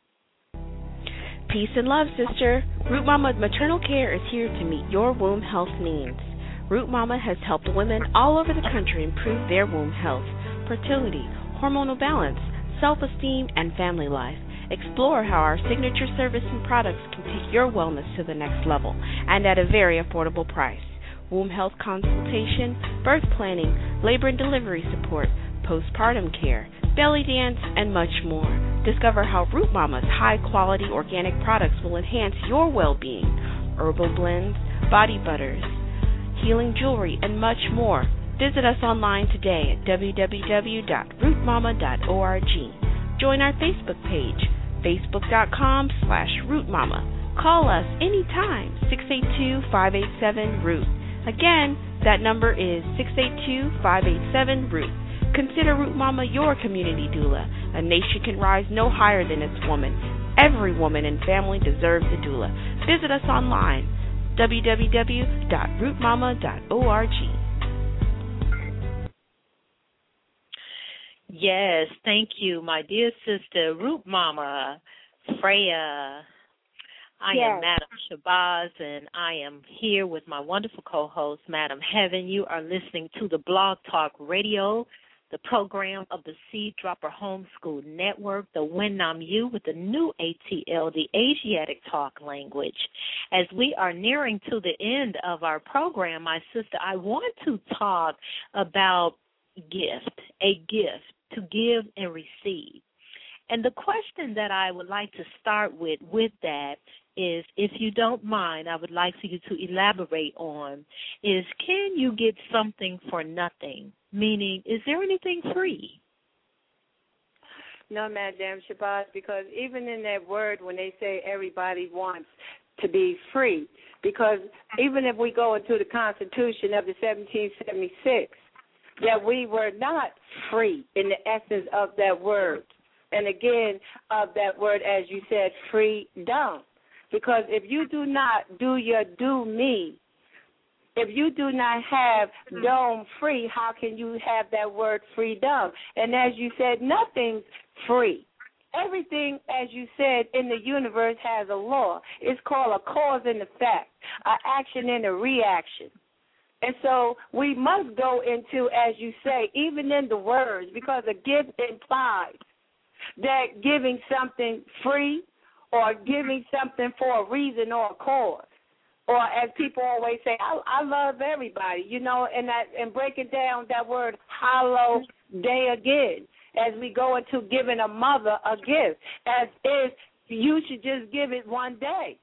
Peace and love, sister. Root Mama Maternal Care is here to meet your womb health needs. Root Mama has helped women all over the country improve their womb health, fertility, hormonal balance, self-esteem, and family life. Explore how our signature service and products can take your wellness to the next level and at a very affordable price. Womb health consultation, birth planning, labor and delivery support, postpartum care, belly dance, and much more. Discover how Root Mama's high-quality organic products will enhance your well-being. Herbal blends, body butters, healing jewelry, and much more. Visit us online today at w w w dot root mama dot org. Join our Facebook page, facebook dot com slash root mama. Call us anytime, six eight two, five eight seven, root. Again, that number is six eight two, five eight seven, root. Consider Root Mama your community doula. A nation can rise no higher than its woman. Every woman and family deserves a doula. Visit us online, w w w dot root mama dot org. Yes, thank you, my dear sister, Root Mama, Freya. I Yes. am Madam Shabazz, and I am here with my wonderful co-host, Madam Heaven. You are listening to the Blog Talk Radio, the program of the Seed Dropper Homeschool Network, the Wenam U with the new A T L, the Asiatic Talk Language. As we are nearing to the end of our program, my sister, I want to talk about gift, a gift to give and receive. And the question that I would like to start with with that is, if you don't mind, I would like for you to elaborate on, is can you get something for nothing? Meaning, is there anything free? No, Madam Shabazz, because even in that word, when they say everybody wants to be free, because even if we go into the Constitution of the seventeen seventy-six, that we were not free in the essence of that word. And again, of that word, as you said, freedom. Because if you do not do your do me, if you do not have dome free, how can you have that word freedom? And as you said, nothing's free. Everything, as you said, in the universe has a law. It's called a cause and effect, an action and a reaction. And so we must go into, as you say, even in the words, because a gift implies that giving something free or giving something for a reason or a cause. Or as people always say, I, I love everybody, you know, and that and breaking down that word hollow day again as we go into giving a mother a gift, as if you should just give it one day.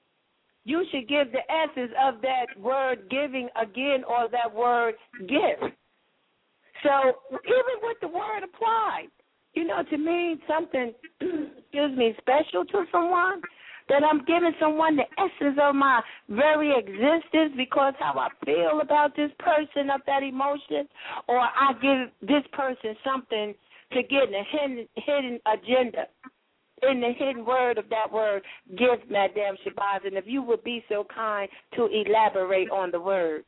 You should give the essence of that word giving again, or that word gift. So even with the word applied, you know, to mean something, excuse me, special to someone, that I'm giving someone the essence of my very existence because how I feel about this person, of that emotion, or I give this person something to get in a hidden, hidden agenda, in the hidden word of that word, gift, Madam Shabazz. And if you would be so kind to elaborate on the word.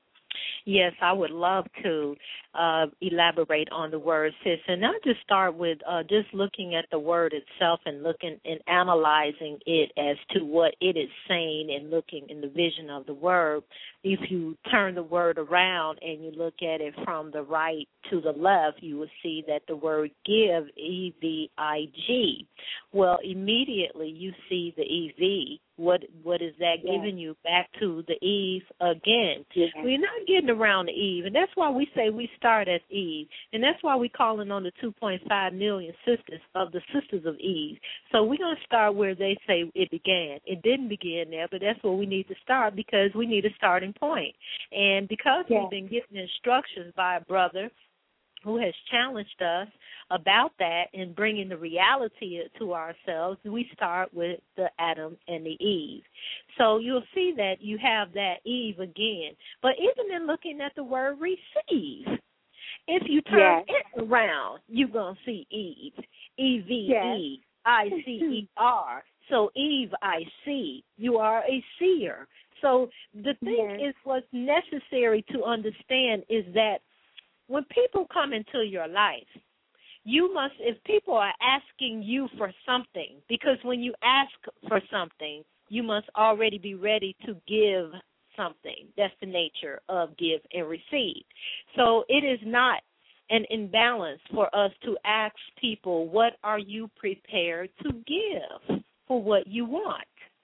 Yes, I would love to uh, elaborate on the word, sis. And not just start with uh, just looking at the word itself and looking and analyzing it as to what it is saying and looking in the vision of the word. If you turn the word around and you look at it from the right to the left, you will see that the word give, E V I G. Well, immediately you see the E V. What what is that yeah. giving you? Back to the Eve again. Yeah. We're not getting around the Eve, and that's why we say we start as Eve, and that's why we're calling on the two point five million sisters of the Sisters of Eve. So we're going to start where they say it began. It didn't begin there, but that's where we need to start because we need a starting point. And because yeah. we've been given instructions by a brother who has challenged us about that and bringing the reality to ourselves, we start with the Adam and the Eve. So you'll see that you have that Eve again. But even in looking at the word receive, if you turn yes. it around, you're going to see Eve, E V E, I C E R. So Eve, I see. You are a seer. So the thing yes. is, what's necessary to understand is that when people come into your life, you must, if people are asking you for something, because when you ask for something, you must already be ready to give something. That's the nature of give and receive. So it is not an imbalance for us to ask people, what are you prepared to give for what you want?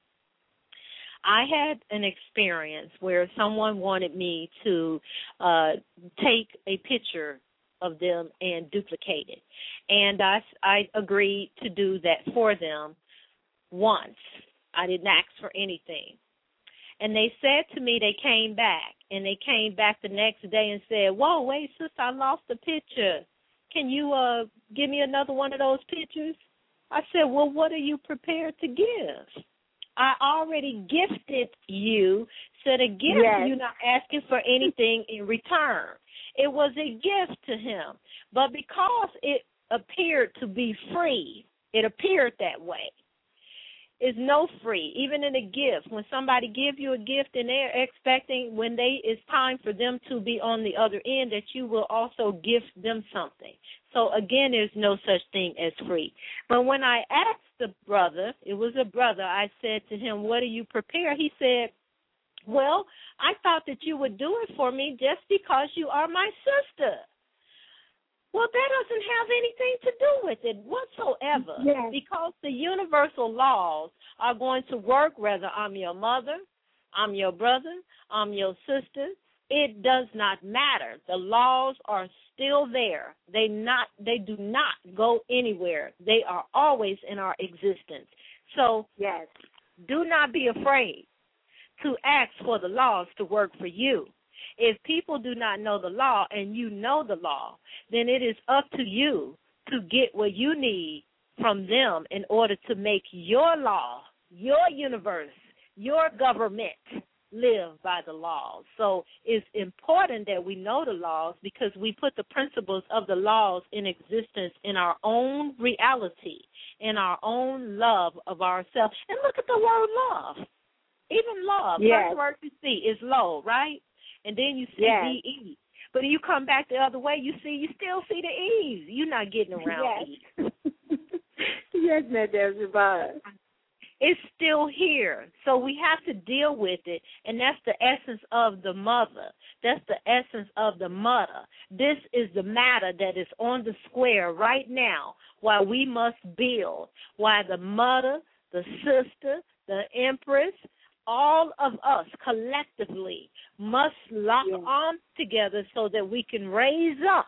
I had an experience where someone wanted me to uh, take a picture of them and duplicate it. And I, I agreed to do that for them once. I didn't ask for anything. And they said to me, they came back, and they came back the next day and said, whoa, wait, sister, I lost a picture. Can you uh give me another one of those pictures? I said, well, what are you prepared to give? I already gifted you. Said a gift, yes. You're not asking for anything in return. It was a gift to him. But because it appeared to be free, it appeared that way. It's no free, even in a gift. When somebody gives you a gift and they're expecting when they it's time for them to be on the other end that you will also gift them something. So, again, there's no such thing as free. But when I asked the brother, it was a brother, I said to him, what do you prepare? He said, well, I thought that you would do it for me just because you are my sister. Well, that doesn't have anything to do with it whatsoever, yes. because the universal laws are going to work whether I'm your mother, I'm your brother, I'm your sister. It does not matter. The laws are still there. They not they do not go anywhere. They are always in our existence. So yes. do not be afraid to ask for the laws to work for you. If people do not know the law and you know the law, then it is up to you to get what you need from them in order to make your law, your universe, your government live by the laws. So it's important that we know the laws because we put the principles of the laws in existence in our own reality, in our own love of ourselves. And look at the word love. Even love, yes. first word you see is low, right? And then you see yes. the E. But if you come back the other way, you see you still see the E's. You're not getting around yes. E's. Yes, Madame Shabazz. It's still here. So we have to deal with it, and that's the essence of the mother. That's the essence of the mother. This is the matter that is on the square right now, why we must build, why the mother, the sister, the empress, all of us collectively must lock yeah. arms together so that we can raise up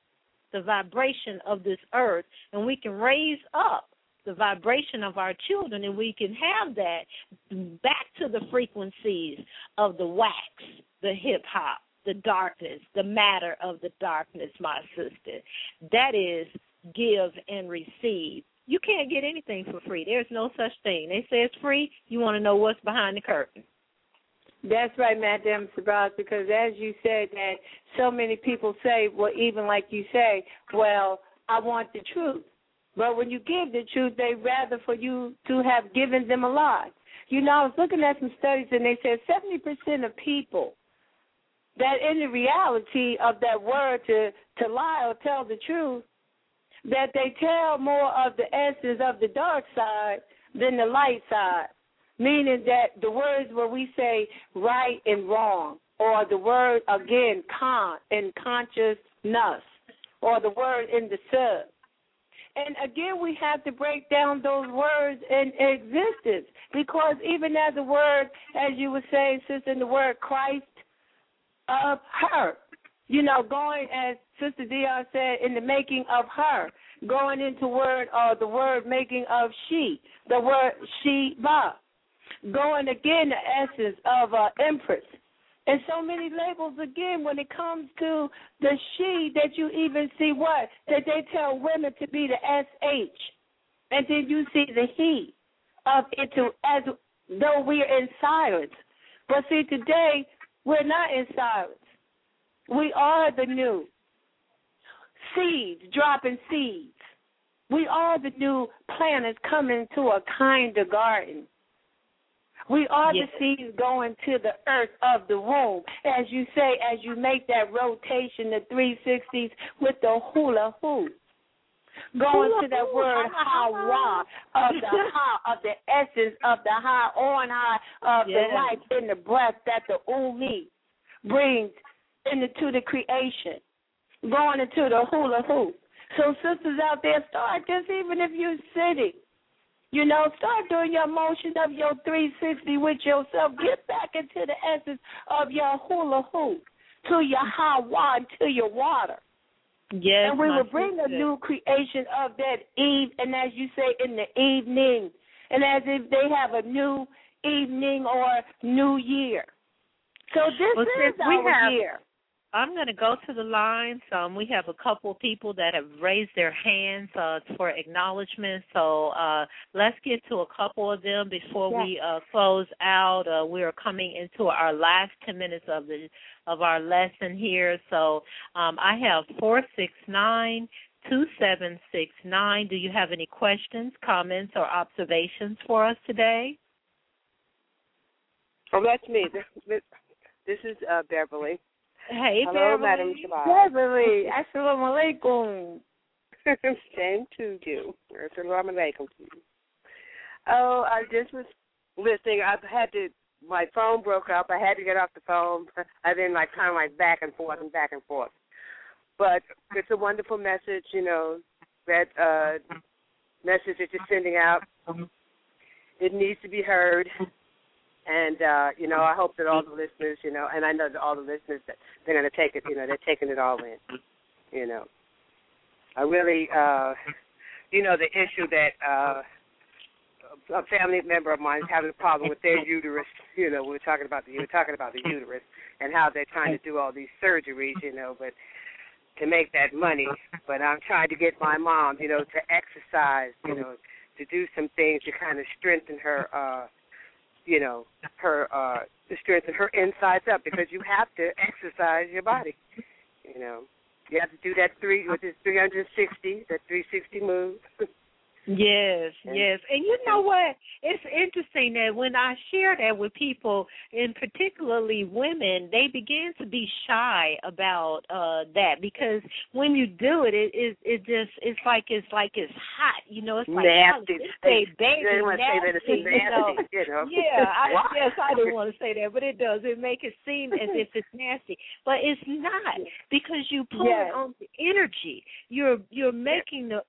the vibration of this earth, and we can raise up the vibration of our children, and we can have that back to the frequencies of the wax, the hip-hop, the darkness, the matter of the darkness, my sister. That is give and receive. You can't get anything for free. There's no such thing. They say it's free. You want to know what's behind the curtain. That's right, Madame Shabazz, because as you said that so many people say, well, even like you say, well, I want the truth. But when you give the truth, they rather for you to have given them a lie. You know, I was looking at some studies, and they said seventy percent of people that in the reality of that word to, to lie or tell the truth, that they tell more of the essence of the dark side than the light side, meaning that the words where we say right and wrong, or the word, again, con and consciousness, or the word in the sub. And, again, we have to break down those words in existence because even as the word, as you were saying, sister, in the word Christ of her, you know, going, as Sister Dion said, in the making of her, going into word or uh, the word making of she, the word Sheba, going again the essence of uh, empress. And so many labels, again, when it comes to the she, that you even see what? That they tell women to be the S H. And then you see the he of it to, as though we're in silence. But see, today, we're not in silence. We are the new seeds, dropping seeds. We are the new planters coming to a kinder garden. We are yes. the seeds going to the earth of the womb. As you say, as you make that rotation, the three sixties with the hula hoop. Going hula to that word hawa, of the ha, of the essence of the high on high, of yes. the life in the breath that the umi brings into the creation. Going into the hula hoop. So sisters out there, start just even if you're sitting. You know, start doing your motion of your three sixty with yourself. Get back into the essence of your hula hoop, to your hawa, to your water. Yes, and we will bring sister. a new creation of that eve, and as you say, in the evening, and as if they have a new evening or new year. So this well, is we our have, year. I'm going to go to the lines. Um, we have a couple people that have raised their hands uh, for acknowledgement. So uh, let's get to a couple of them before Yes. we uh, close out. Uh, we are coming into our last ten minutes of the of our lesson here. So um, I have four six nine, two seven six nine. Do you have any questions, comments, or observations for us today? Oh, that's me. This, this is uh, Beverly. Hey, Hello, Beverly. Madam Shabazz. Beverly, assalamu alaikum. Same to you. Assalamu alaikum to you. Oh, I just was listening. I had to, my phone broke up. I had to get off the phone. I've been like kind of like back and forth and back and forth. But it's a wonderful message, you know, that uh, message that you're sending out. It needs to be heard. And, uh, you know, I hope that all the listeners, you know, and I know that all the listeners, that they're going to take it, you know, they're taking it all in, you know. I really, uh, you know, the issue that uh, a family member of mine is having a problem with their uterus, you know, we were talking about the, we were talking about the uterus and how they're trying to do all these surgeries, you know, but to make that money. But I'm trying to get my mom, you know, to exercise, you know, to do some things to kind of strengthen her, uh, you know, her uh, to strengthen her insides up, because you have to exercise your body. You know, you have to do that three, which is three hundred sixty, that three sixty move. Yes, yes. And you know what? It's interesting that when I share that with people, and particularly women, they begin to be shy about uh that, because when you do it, it it, it just it's like it's like it's hot, you know. It's like nasty. It's say baby they want to say that it's nasty, nasty, you know. you know. Yeah, I yes, I didn't want to say that, but it does. It make it seem as if it's nasty, but it's not, because you pull Yes. it on the energy. You're you're making the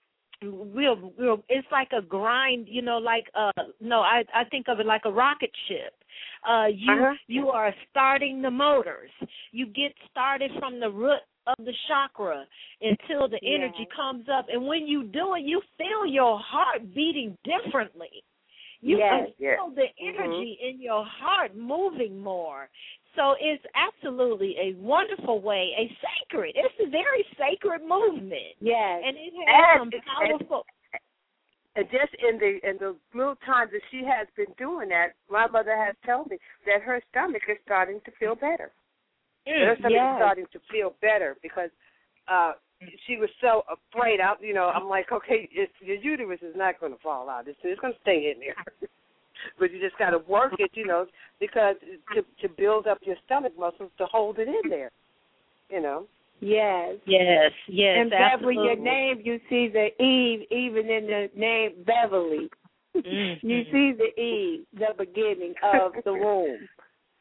real, real. It's like a grind, you know. Like uh, no, I I think of it like a rocket ship. Uh, you Uh-huh. you are starting the motors. You get started from the root of the chakra until the energy Yes. comes up, and when you do it, you feel your heart beating differently. You Yes. can Yes. feel the energy mm-hmm. in your heart moving more. So it's absolutely a wonderful way, a sacred. It's a very sacred movement. Yes. And it has And- some powerful. And just in the in the little times that she has been doing that, my mother has told me that her stomach is starting to feel better. Mm, her stomach yes. is starting to feel better because uh, she was so afraid. I, you know, I'm like, okay, it's, your uterus is not going to fall out. It's, it's going to stay in there. But you just got to work it, you know, because to to build up your stomach muscles to hold it in there, you know. Yes. Yes, yes, And Beverly, absolutely. your name, you see the Eve even in the name Beverly. Mm-hmm. You see the Eve, the beginning of the womb.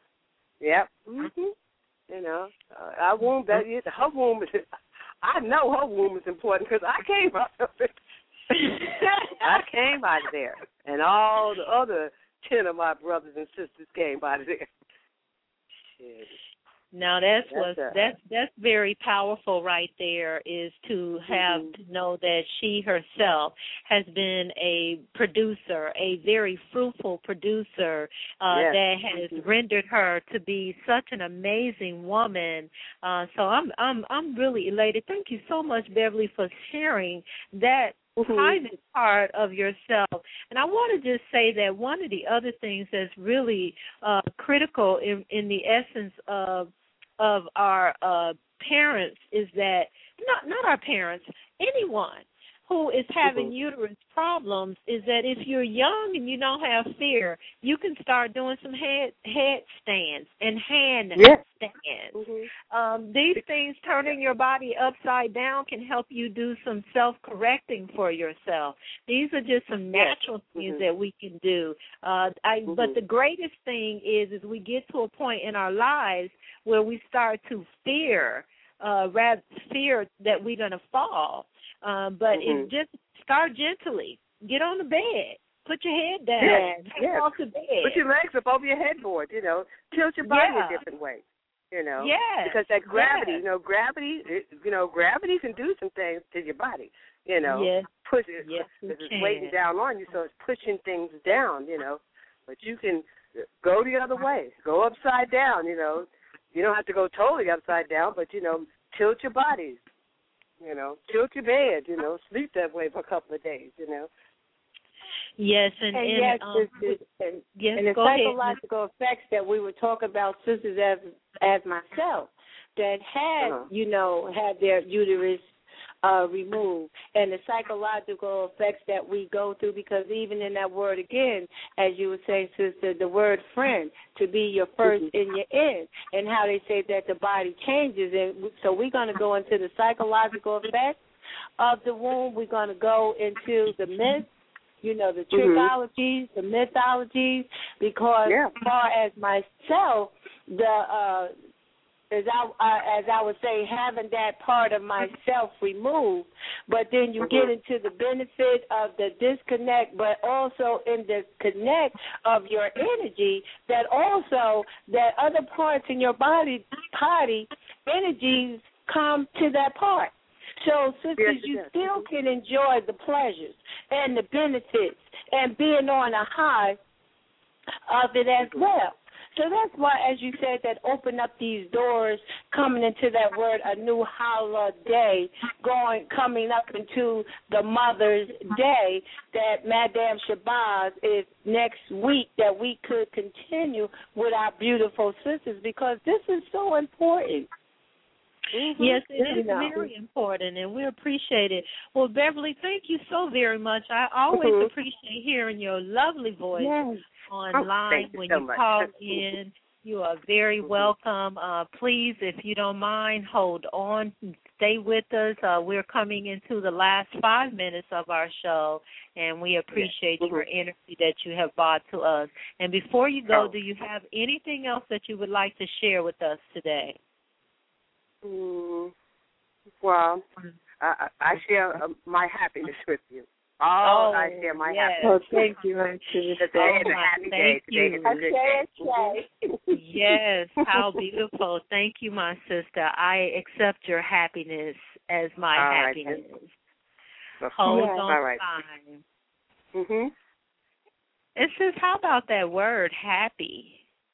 Yep. Mm-hmm. You know, uh, our womb, that is, her womb is, I know her womb is important because I came out of it. I came out of there. And all the other ten of my brothers and sisters came out of there. Shit. Now that's That's what a- that's that's very powerful right there, is to have Mhm. to know that she herself has been a producer, a very fruitful producer uh, Yes. that has Mhm. rendered her to be such an amazing woman. Uh, so I'm I'm I'm really elated. Thank you so much, Beverly, for sharing that Mhm. private part of yourself. And I want to just say that one of the other things that's really uh, critical in, in the essence of of our uh, parents is that, not not our parents, anyone who is having Mhm. uterus problems, is that if you're young and you don't have fear, you can start doing some head headstands and hand Yes. stands. Mhm. Um, these things, turning your body upside down, can help you do some self-correcting for yourself. These are just some natural things Mhm. that we can do. Uh, I, Mhm. But the greatest thing is, is we get to a point in our lives where we start to fear, uh, rather fear that we're going to fall. Um, but Mhm. it's just start gently. Get on the bed. Put your head down. Yes, Get yes. off the bed. Put your legs up over your headboard, you know. Tilt your body Yeah. a different way, you know. Yes. Because that gravity, Yes. you know, gravity, it, you know, gravity can do some things to your body, you know. Yes. Push it. Yes, it Because it's can. weighting down on you, so it's pushing things down, you know. But you can, go the other way. Go upside down, you know. You don't have to go totally upside down, but, you know, tilt your bodies, you know. Tilt your bed, you know. Sleep that way for a couple of days, you know. Yes, and, and, and yes, um, sisters, and, yes, and the go psychological ahead. effects that we were talking about, sisters, as as myself, that had, uh-huh. you know, had their uterus uh, removed, and the psychological effects that we go through, because even in that word again, as you would say, sister, the word friend, to be your first mm-hmm. in your end, and how they say that the body changes. And so we're going to go into the psychological effects of the womb. We're going to go into the myths, you know, the trichologies, mm-hmm. the mythologies, because yeah. as far as myself, the uh, as I uh, as I would say, having that part of myself removed, but then you mm-hmm. get into the benefit of the disconnect, but also in the connect of your energy, that also that other parts in your body, body energies come to that part. So, sisters, yes, you yes. still can enjoy the pleasures and the benefits and being on a high of it as well. So that's why, as you said, that open up these doors, coming into that word, a new holiday, going, coming up into the Mother's Day, that Madame Shabazz is next week, that we could continue with our beautiful sisters, because this is so important. Mm-hmm. Yes, it is very important, and we appreciate it. Well, Beverly, thank you so very much. I always mm-hmm. appreciate hearing your lovely voice yes. online oh, when you, so you much. call in. You are very mm-hmm. welcome. Uh, please, if you don't mind, hold on. Stay with us. Uh, we're coming into the last five minutes of our show, and we appreciate yes. your mm-hmm. energy that you have brought to us. And before you go, oh. do you have anything else that you would like to share with us today? Mm, well, I, I share uh, my happiness with you. Oh, I share my yes. happiness. Oh, thank you, Auntie. Today oh, is a happy day. Today is a good day. Yes, how beautiful. Thank you, my sister. I accept your happiness as my All happiness. Right. Hold yes. on All right. time. Mm-hmm. It says, how about that word, happy?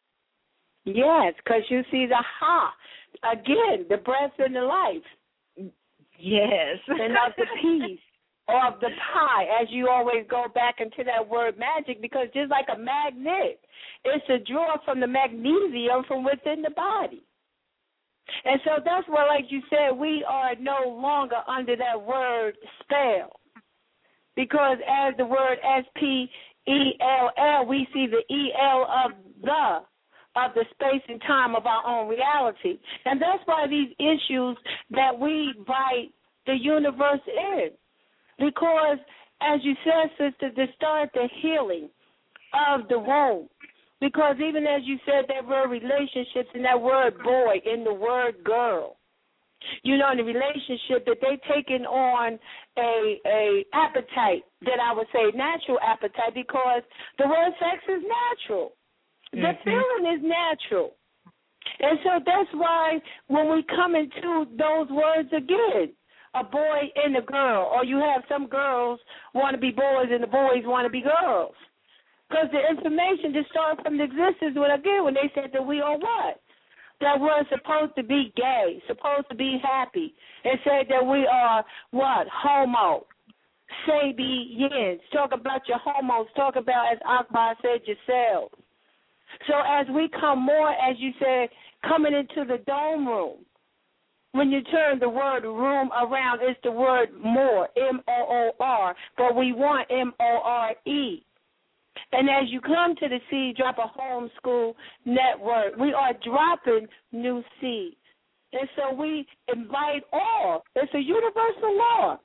Yes, because you see the ha. Again, the breath and the life. Yes. And of the peace, or of the pie, as you always go back into that word magic, because just like a magnet, it's a draw from the magnesium from within the body. And so that's why, like you said, we are no longer under that word spell. Because as the word S P E L L, we see the E L of the, of the space and time of our own reality. And that's why these issues that we invite the universe in. Because, as you said, sister, to start the healing of the womb. Because even as you said, that word relationships and that word boy and the word girl, you know, in the relationship that they taking on a a appetite that I would say natural appetite, because the word sex is natural. The mm-hmm. feeling is natural. And so that's why when we come into those words again, a boy and a girl, or you have some girls want to be boys and the boys want to be girls. Because the information just started from the existence when, again, when they said that we are what? That we're supposed to be gay, supposed to be happy, and said that we are what? Homo. Sabians. Talk about your homos. Talk about, as Akbar said, yourselves. So as we come more, as you said, coming into the dome room, when you turn the word room around, it's the word more, M O O R, but we want M O R E. And as you come to the Seed Dropper Homeschool Network, we are dropping new seeds. And so we invite all. It's a universal law.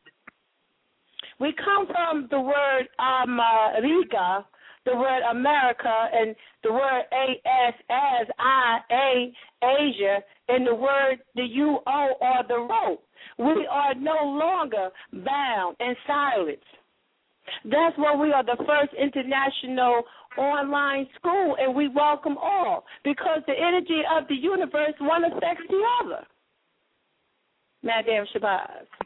We come from the word America, the word America, and the word A S as I, A, Asia, and the word the U O or the rope. We are no longer bound in silence. That's why we are the first international online school, and we welcome all, because the energy of the universe one affects the other. Madame Shabazz.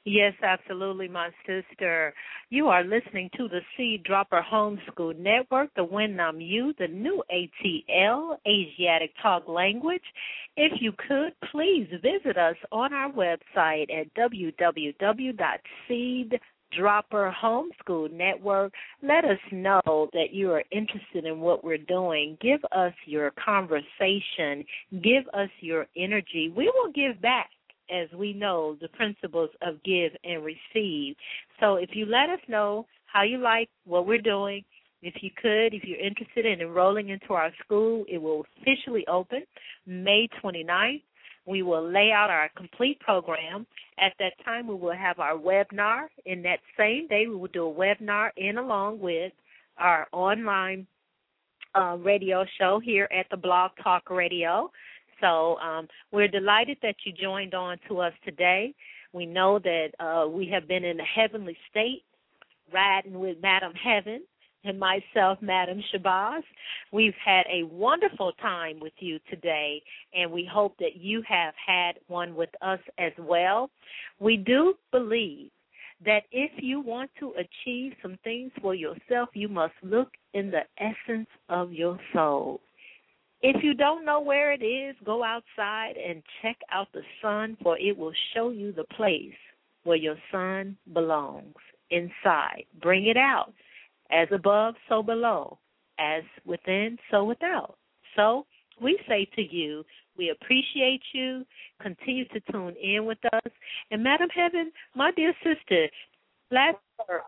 Yes, absolutely, my sister. You are listening to the Seed Dropper Homeschool Network, the When I'm You, the new A T L, Asiatic Talk Language. If you could, please visit us on our website at w w w dot seed dropper homeschool network. Let us know that you are interested in what we're doing. Give us your conversation. Give us your energy. We will give back, as we know the principles of give and receive. So if you let us know how you like what we're doing, if you could, if you're interested in enrolling into our school, it will officially open May twenty-ninth. We will lay out our complete program. At that time, we will have our webinar. In that same day, we will do a webinar in along with our online uh, radio show here at the Blog Talk Radio. So um, we're delighted that you joined on to us today. We know that uh, we have been in a heavenly state, riding with Madam Heaven and myself, Madam Shabazz. We've had a wonderful time with you today, and we hope that you have had one with us as well. We do believe that if you want to achieve some things for yourself, you must look in the essence of your soul. If you don't know where it is, go outside and check out the sun, for it will show you the place where your sun belongs, inside. Bring it out. As above, so below. As within, so without. So we say to you, we appreciate you. Continue to tune in with us. And Madam Heaven, my dear sister, last word.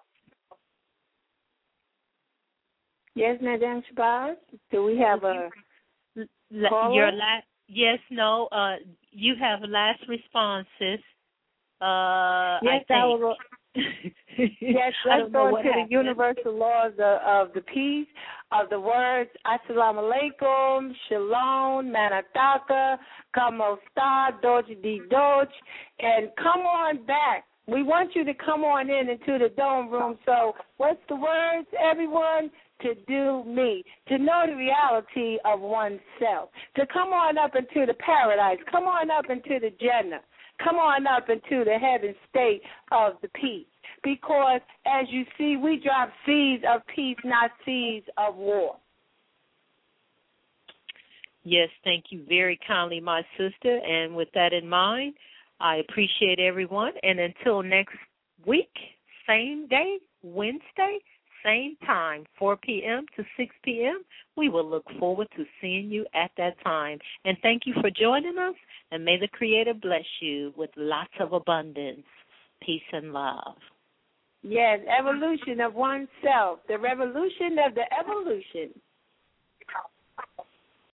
Yes, Madam Shabazz? Do we have a La- your last, yes, no, uh, you have last responses. Uh, yes, I I will. Yes, let's go into the universal laws of, of the peace, of the words, Assalamu alaikum, Shalom, Manataka, Como esta, Doji di Doji, and come on back. We want you to come on in into the dome room. So what's the words, everyone? To do me, to know the reality of oneself, to come on up into the paradise, come on up into the Jannah, come on up into the heaven state of the peace. Because, as you see, we drop seeds of peace, not seeds of war. Yes, thank you very kindly, my sister. And with that in mind, I appreciate everyone. And until next week, same day, Wednesday, same time, four p.m. to six p.m., we will look forward to seeing you at that time. And thank you for joining us, and may the Creator bless you with lots of abundance, peace, and love. Yes, evolution of oneself, the revolution of the evolution.